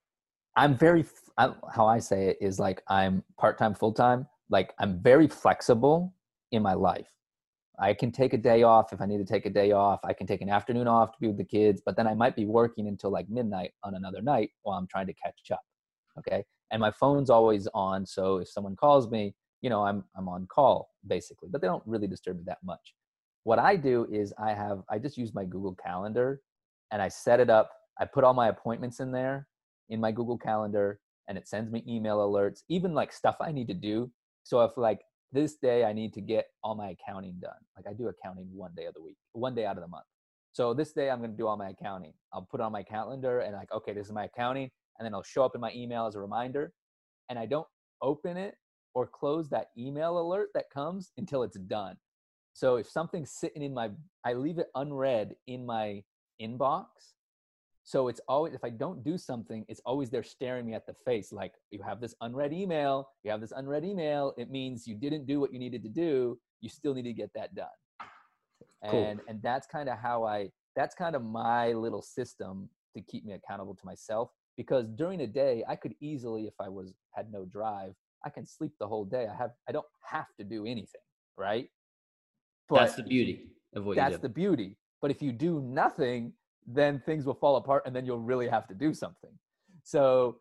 how I say it is like I'm part-time, full-time. Like I'm very flexible in my life. I can take a day off if I need to take a day off. I can take an afternoon off to be with the kids, but then I might be working until like midnight on another night while I'm trying to catch up. Okay. And my phone's always on. So if someone calls me, I'm on call basically, but they don't really disturb me that much. What I do is I just use my Google Calendar, and I set it up. I put all my appointments in there in my Google Calendar, and it sends me email alerts, even like stuff I need to do. So if like this day I need to get all my accounting done, like I do accounting one day of the week, one day out of the month. So this day I'm going to do all my accounting. I'll put it on my calendar and like, okay, this is my accounting. And then it'll show up in my email as a reminder. And I don't open it or close that email alert that comes until it's done. So if something's sitting I leave it unread in my inbox. So it's always, if I don't do something, it's always there staring me at the face. Like, you have this unread email. It means you didn't do what you needed to do. You still need to get that done. Cool. And that's kind of that's kind of my little system to keep me accountable to myself. Because during the day, I could easily, if I had no drive, I can sleep the whole day. I don't have to do anything, right? But that's the beauty of what you do. That's the beauty. But if you do nothing, then things will fall apart, and then you'll really have to do something. So,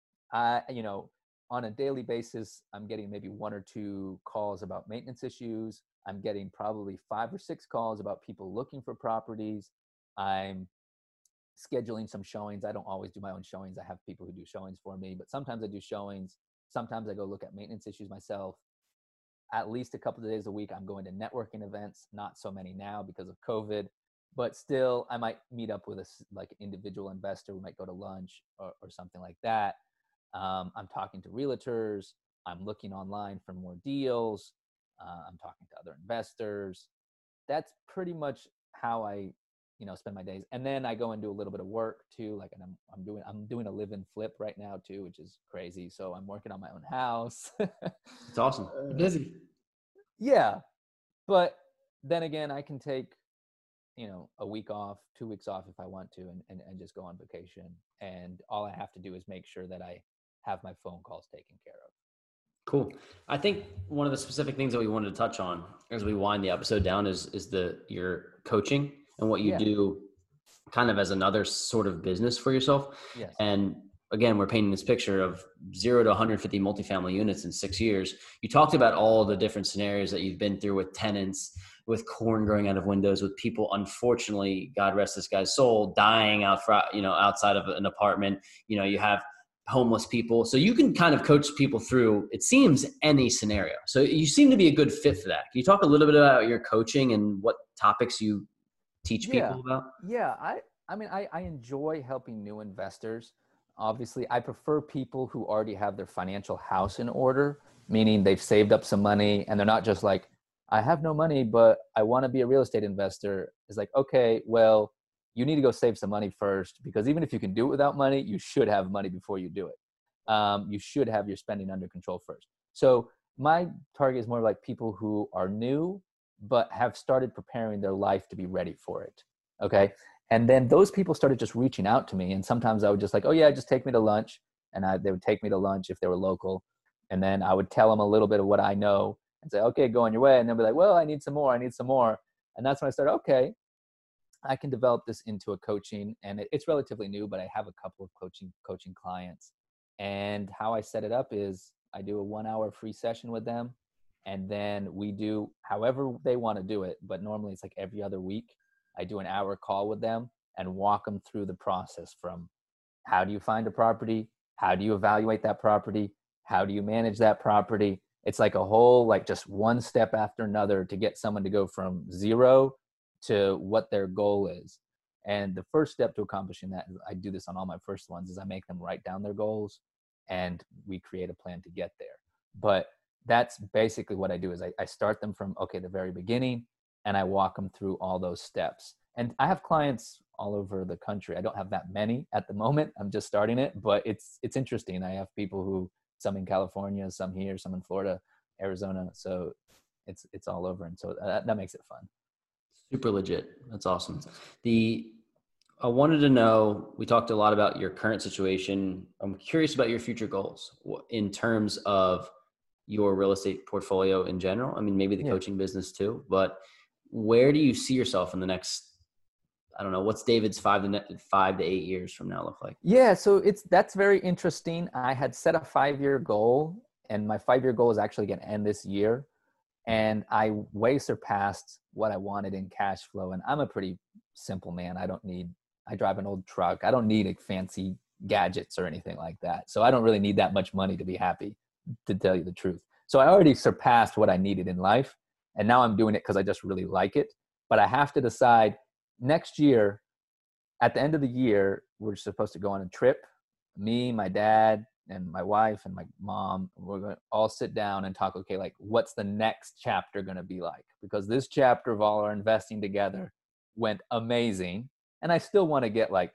on a daily basis, I'm getting maybe 1 or 2 calls about maintenance issues. I'm getting probably 5 or 6 calls about people looking for properties. I'm scheduling some showings. I don't always do my own showings. I have people who do showings for me, but sometimes I do showings. Sometimes I go look at maintenance issues myself. At least a couple of days a week, I'm going to networking events. Not so many now because of COVID. But still, I might meet up with an individual investor. We might go to lunch or something like that. I'm talking to realtors. I'm looking online for more deals. I'm talking to other investors. That's pretty much how I, spend my days. And then I go and do a little bit of work too. Like, and I'm doing a live-in flip right now too, which is crazy. So I'm working on my own house. It's awesome. Busy. Yeah. But then again, I can take, a week off, 2 weeks off if I want to, and just go on vacation. And all I have to do is make sure that I have my phone calls taken care of. Cool. I think one of the specific things that we wanted to touch on as we wind the episode down is your coaching and what you do kind of as another sort of business for yourself. Yes. And again, we're painting this picture of 0 to 150 multifamily units in 6 years. You talked about all the different scenarios that you've been through with tenants, with corn growing out of windows, with people, unfortunately, God rest this guy's soul, dying outside of an apartment. You have homeless people. So you can kind of coach people through, it seems, any scenario. So you seem to be a good fit for that. Can you talk a little bit about your coaching and what topics you teach people about? Yeah. I enjoy helping new investors. Obviously, I prefer people who already have their financial house in order, meaning they've saved up some money and they're not just like, I have no money, but I want to be a real estate investor. It's like, okay, well, you need to go save some money first, because even if you can do it without money, you should have money before you do it. You should have your spending under control first. So my target is more like people who are new, but have started preparing their life to be ready for it. Okay. And then those people started just reaching out to me. And sometimes I would just like, oh yeah, just take me to lunch. And they would take me to lunch if they were local. And then I would tell them a little bit of what I know and say, okay, go on your way. And they'll be like, well, I need some more. And that's when I started, okay, I can develop this into a coaching. And it's relatively new, but I have a couple of coaching clients. And how I set it up is I do a 1 hour free session with them. And then we do however they want to do it. But normally it's like every other week. I do an hour call with them and walk them through the process from how do you find a property? How do you evaluate that property? How do you manage that property? It's like a whole, like just one step after another to get someone to go from 0 to what their goal is. And the first step to accomplishing that, I do this on all my first ones, is I make them write down their goals and we create a plan to get there. But that's basically what I do is I start them from, okay, the very beginning, and I walk them through all those steps. And I have clients all over the country. I don't have that many at the moment. I'm just starting it, but it's interesting. I have people who, some in California, some here, some in Florida, Arizona. So it's all over. And so that makes it fun. Super legit. That's awesome. I wanted to know, we talked a lot about your current situation. I'm curious about your future goals in terms of your real estate portfolio in general. I mean, maybe the coaching business too, but where do you see yourself in the next, I don't know, what's David's 5 to 8 years from now look like? Yeah. So that's very interesting. I had set a 5-year goal, and my 5-year goal is actually going to end this year. And I way surpassed what I wanted in cash flow. And I'm a pretty simple man. I drive an old truck. I don't need fancy gadgets or anything like that. So I don't really need that much money to be happy, to tell you the truth. So I already surpassed what I needed in life. And now I'm doing it because I just really like it. But I have to decide next year, at the end of the year, we're supposed to go on a trip. Me, my dad, and my wife, and my mom, we're going to all sit down and talk, okay, like what's the next chapter going to be like? Because this chapter of all our investing together went amazing. And I still want to get like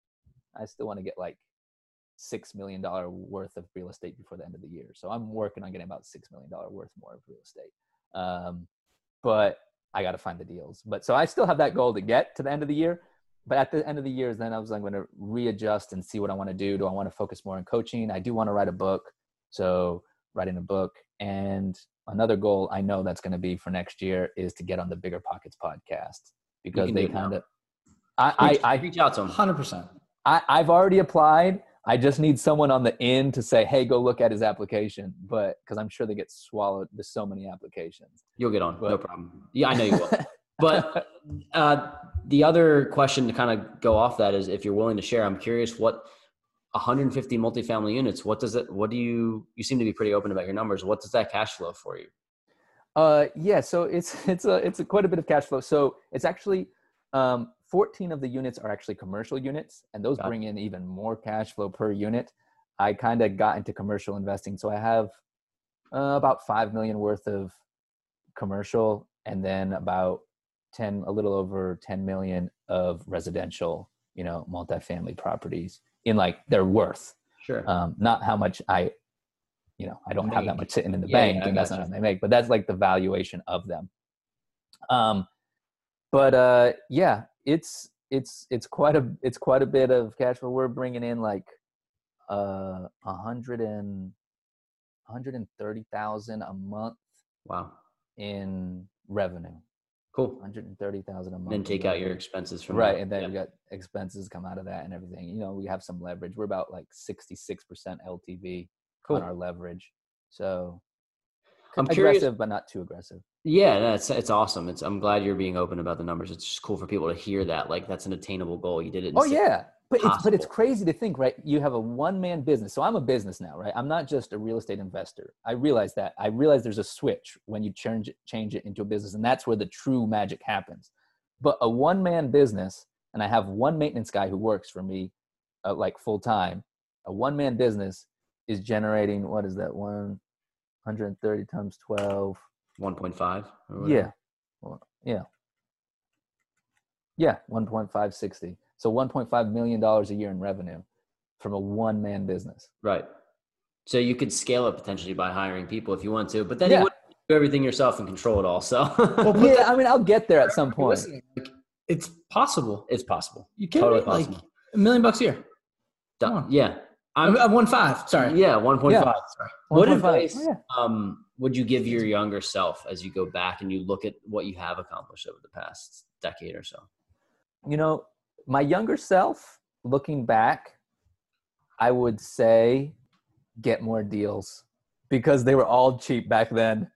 $6 million worth of real estate before the end of the year. So I'm working on getting about $6 million worth more of real estate. But I got to find the deals. But so I still have that goal to get to the end of the year. But at the end of the year, then I was like, going to readjust and see what I want to do. Do I want to focus more on coaching? I do want to write a book. So writing a book. And another goal I know that's going to be for next year is to get on the Bigger Pockets podcast, because they kind of, I reach out to them. 100%. I've already applied. I just need someone on the end to say, hey, go look at his application. But because I'm sure they get swallowed. There's so many applications. You'll get on. No problem. Yeah, I know you will. But the other question to kind of go off that is, if you're willing to share, I'm curious what 150 multifamily units, you seem to be pretty open about your numbers. What does that cash flow for you? Yeah, so it's quite a bit of cash flow. So it's actually 14 of the units are actually commercial units, and those bring in even more cash flow per unit. I kind of got into commercial investing. So I have about $5 million worth of commercial, and then about a little over 10 million of residential, multifamily properties in like their worth. Sure. Not how much I don't have that much sitting in the bank, and that's not how they make, but that's like the valuation of them. Yeah, it's quite a bit of cash flow. We're bringing in like 130,000 a month. Wow. In revenue. Cool. 130,000 a month. Then take out your expenses from right, that. and then we got expenses come out of that and everything. We have some leverage. We're about like 66% LTV on our leverage. So I'm aggressive, curious, but not too aggressive. Yeah, it's awesome. I'm glad you're being open about the numbers. It's just cool for people to hear that. Like that's an attainable goal. You did it. But it's crazy to think, right? You have a one-man business. So I'm a business now, right? I'm not just a real estate investor. I realize that. I realize there's a switch when you change it into a business, and that's where the true magic happens. But a one-man business, and I have one maintenance guy who works for me, like full-time. A one-man business is generating, what is that? 130 times 12. 1.5. Yeah. Yeah, 1.560. So $1.5 million a year in revenue from a one-man business. Right. So you could scale it potentially by hiring people if you want to, but then you wouldn't do everything yourself and control it all. So I'll get there at some point. It's possible. It's possible. You can totally make like $1 million a year. Yeah. I'm 1.5. Sorry. Yeah, 1.5. Yeah. Sorry. What advice would you give your younger self as you go back and you look at what you have accomplished over the past decade or so? My younger self, looking back, I would say get more deals because they were all cheap back then.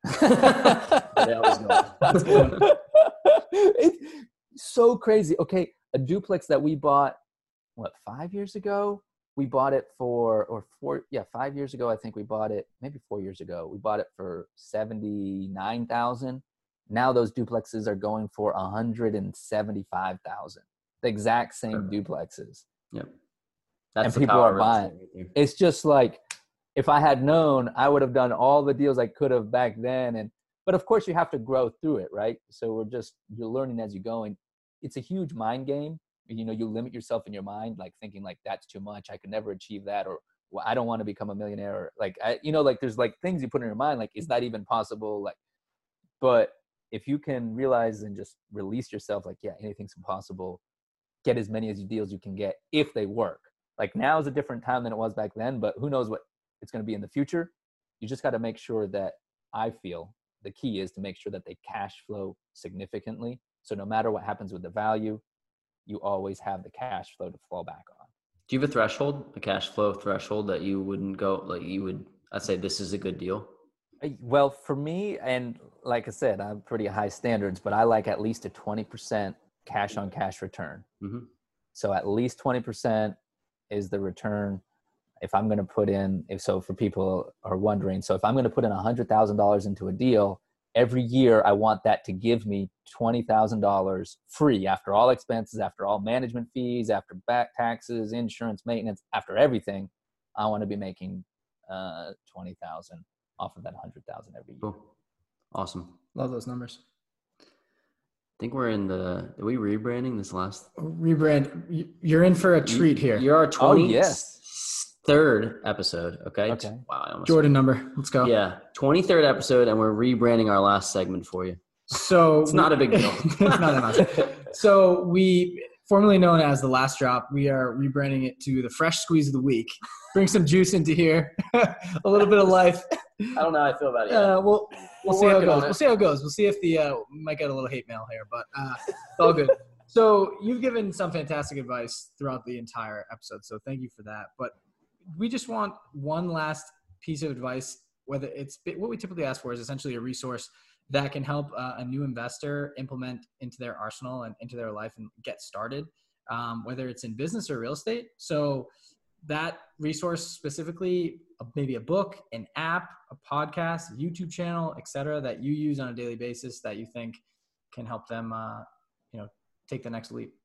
It's so crazy. Okay, a duplex that we bought, 5 years ago? We bought it for 5 years ago, I think we bought it, maybe 4 years ago. We bought it for $79,000. Now those duplexes are going for $175,000. The exact same duplexes. Yep. And people are buying. It's just like, if I had known, I would have done all the deals I could have back then. But of course you have to grow through it, right? So you're learning as you go. And it's a huge mind game. You limit yourself in your mind, like thinking like that's too much. I could never achieve that. Or I don't want to become a millionaire. Or like, there's like things you put in your mind, like, is that even possible? Like, but if you can realize and just release yourself, like, yeah, anything's impossible. Get as many deals you can get if they work. Like now is a different time than it was back then, but who knows what it's going to be in the future. You just got to make sure that, I feel the key is to make sure that they cash flow significantly. So no matter what happens with the value, you always have the cash flow to fall back on. Do you have a cash flow threshold that you wouldn't go, like I'd say this is a good deal? Well, for me, and like I said, I'm pretty high standards, but I like at least a 20% cash on cash return. Mm-hmm. So at least 20% is the return. If I'm going to put in, for people are wondering, so if I'm going to put in $100,000 into a deal, every year I want that to give me $20,000 free after all expenses, after all management fees, after back taxes, insurance, maintenance, after everything. I want to be making $20,000 off of that $100,000 every year. Cool. Awesome. Love those numbers. I think we're are we rebranding this last? Rebrand. You're in for a treat here. You're our 23rd episode. Okay. Wow. Jordan number. Let's go. Yeah. 23rd episode, and we're rebranding our last segment for you. So it's not a big deal. It's not that much. So we, formerly known as The Last Drop, we are rebranding it to the Fresh Squeeze of the Week. Bring some juice into here. A little bit of life. I don't know how I feel about it. We'll see how it goes. We'll see how it goes. We'll see if we might get a little hate mail here, but it's all good. So you've given some fantastic advice throughout the entire episode, so thank you for that. But we just want one last piece of advice, whether it's what we typically ask for is essentially a resource that can help a new investor implement into their arsenal and into their life and get started, whether it's in business or real estate. So that resource specifically, maybe a book, an app, a podcast, a YouTube channel, etc., that you use on a daily basis that you think can help them, take the next leap.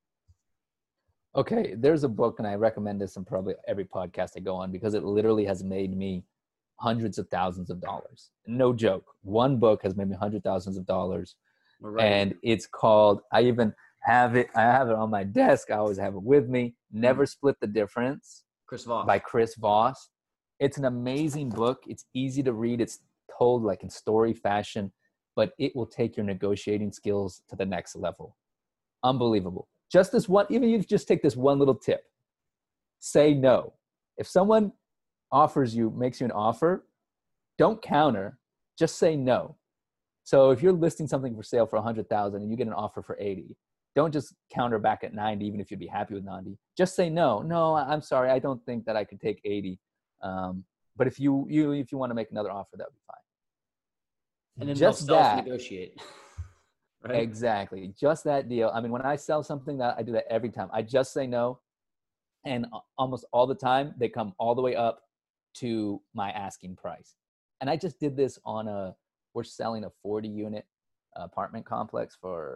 Okay, there's a book, and I recommend this in probably every podcast I go on because it literally has made me hundreds of thousands of dollars. No joke. One book has made me hundreds of thousands of dollars. Right. And it's called, I have it on my desk. I always have it with me. Never Split the Difference. Chris Voss. By Chris Voss. It's an amazing book. It's easy to read. It's told like in story fashion, but it will take your negotiating skills to the next level. Unbelievable. Just this one, even if you just take this one little tip, say no. If someone makes you an offer, don't counter, just say no. So if you're listing something for sale for 100,000 and you get an offer for 80, don't just counter back at 90, even if you'd be happy with 90. Just say no. No, I'm sorry. I don't think that I could take 80. But if you want to make another offer, that would be fine. And then just self-negotiate. Right? Exactly. Just that deal. I mean, when I sell something, I do that every time. I just say no. And almost all the time, they come all the way up to my asking price. And I just did this we're selling a 40-unit apartment complex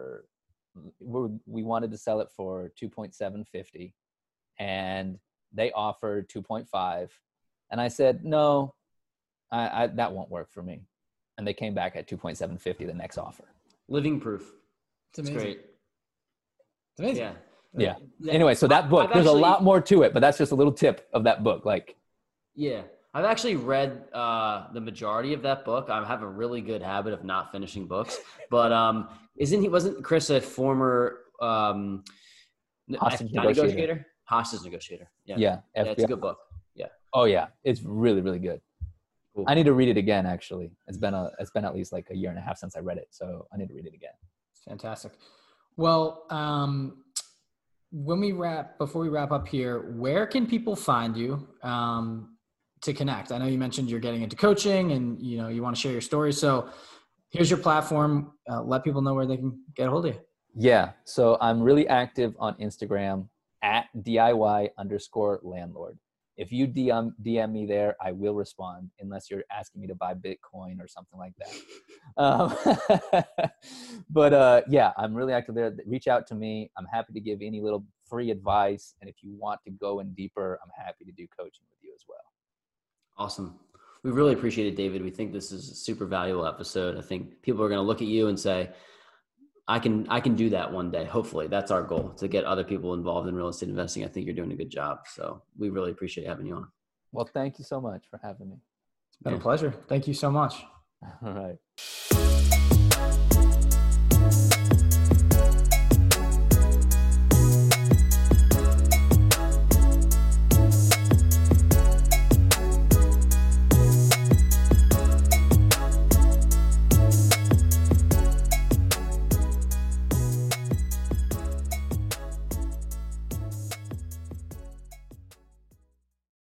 we wanted to sell it for $2.750, and they offered 2.5. And I said, no, that won't work for me. And they came back at 2.750 the next offer. Living proof. It's great. It's amazing. Yeah. Anyway, so that book, there's a lot more to it, but that's just a little tip of that book. Yeah. I've actually read the majority of that book. I have a really good habit of not finishing books, but wasn't Chris a former hostage negotiator? Hostage negotiator. Yeah. Yeah. It's a good book. Yeah. Oh yeah. It's really, really good. Cool. I need to read it again. Actually, it's been at least like a year and a half since I read it. So I need to read it again. Fantastic. Well, before we wrap up here, where can people find you to connect? I know you mentioned you're getting into coaching and you want to share your story. So here's your platform. Let people know where they can get a hold of you. Yeah. So I'm really active on Instagram at DIY_landlord. If you DM me there, I will respond, unless you're asking me to buy Bitcoin or something like that. But yeah, I'm really active there. Reach out to me. I'm happy to give any little free advice. And if you want to go in deeper, I'm happy to do coaching with you as well. Awesome. We really appreciate it, David. We think this is a super valuable episode. I think people are going to look at you and say, I can do that one day. Hopefully that's our goal, to get other people involved in real estate investing. I think you're doing a good job. So we really appreciate having you on. Well, thank you so much for having me. It's been a pleasure. Thank you so much. All right.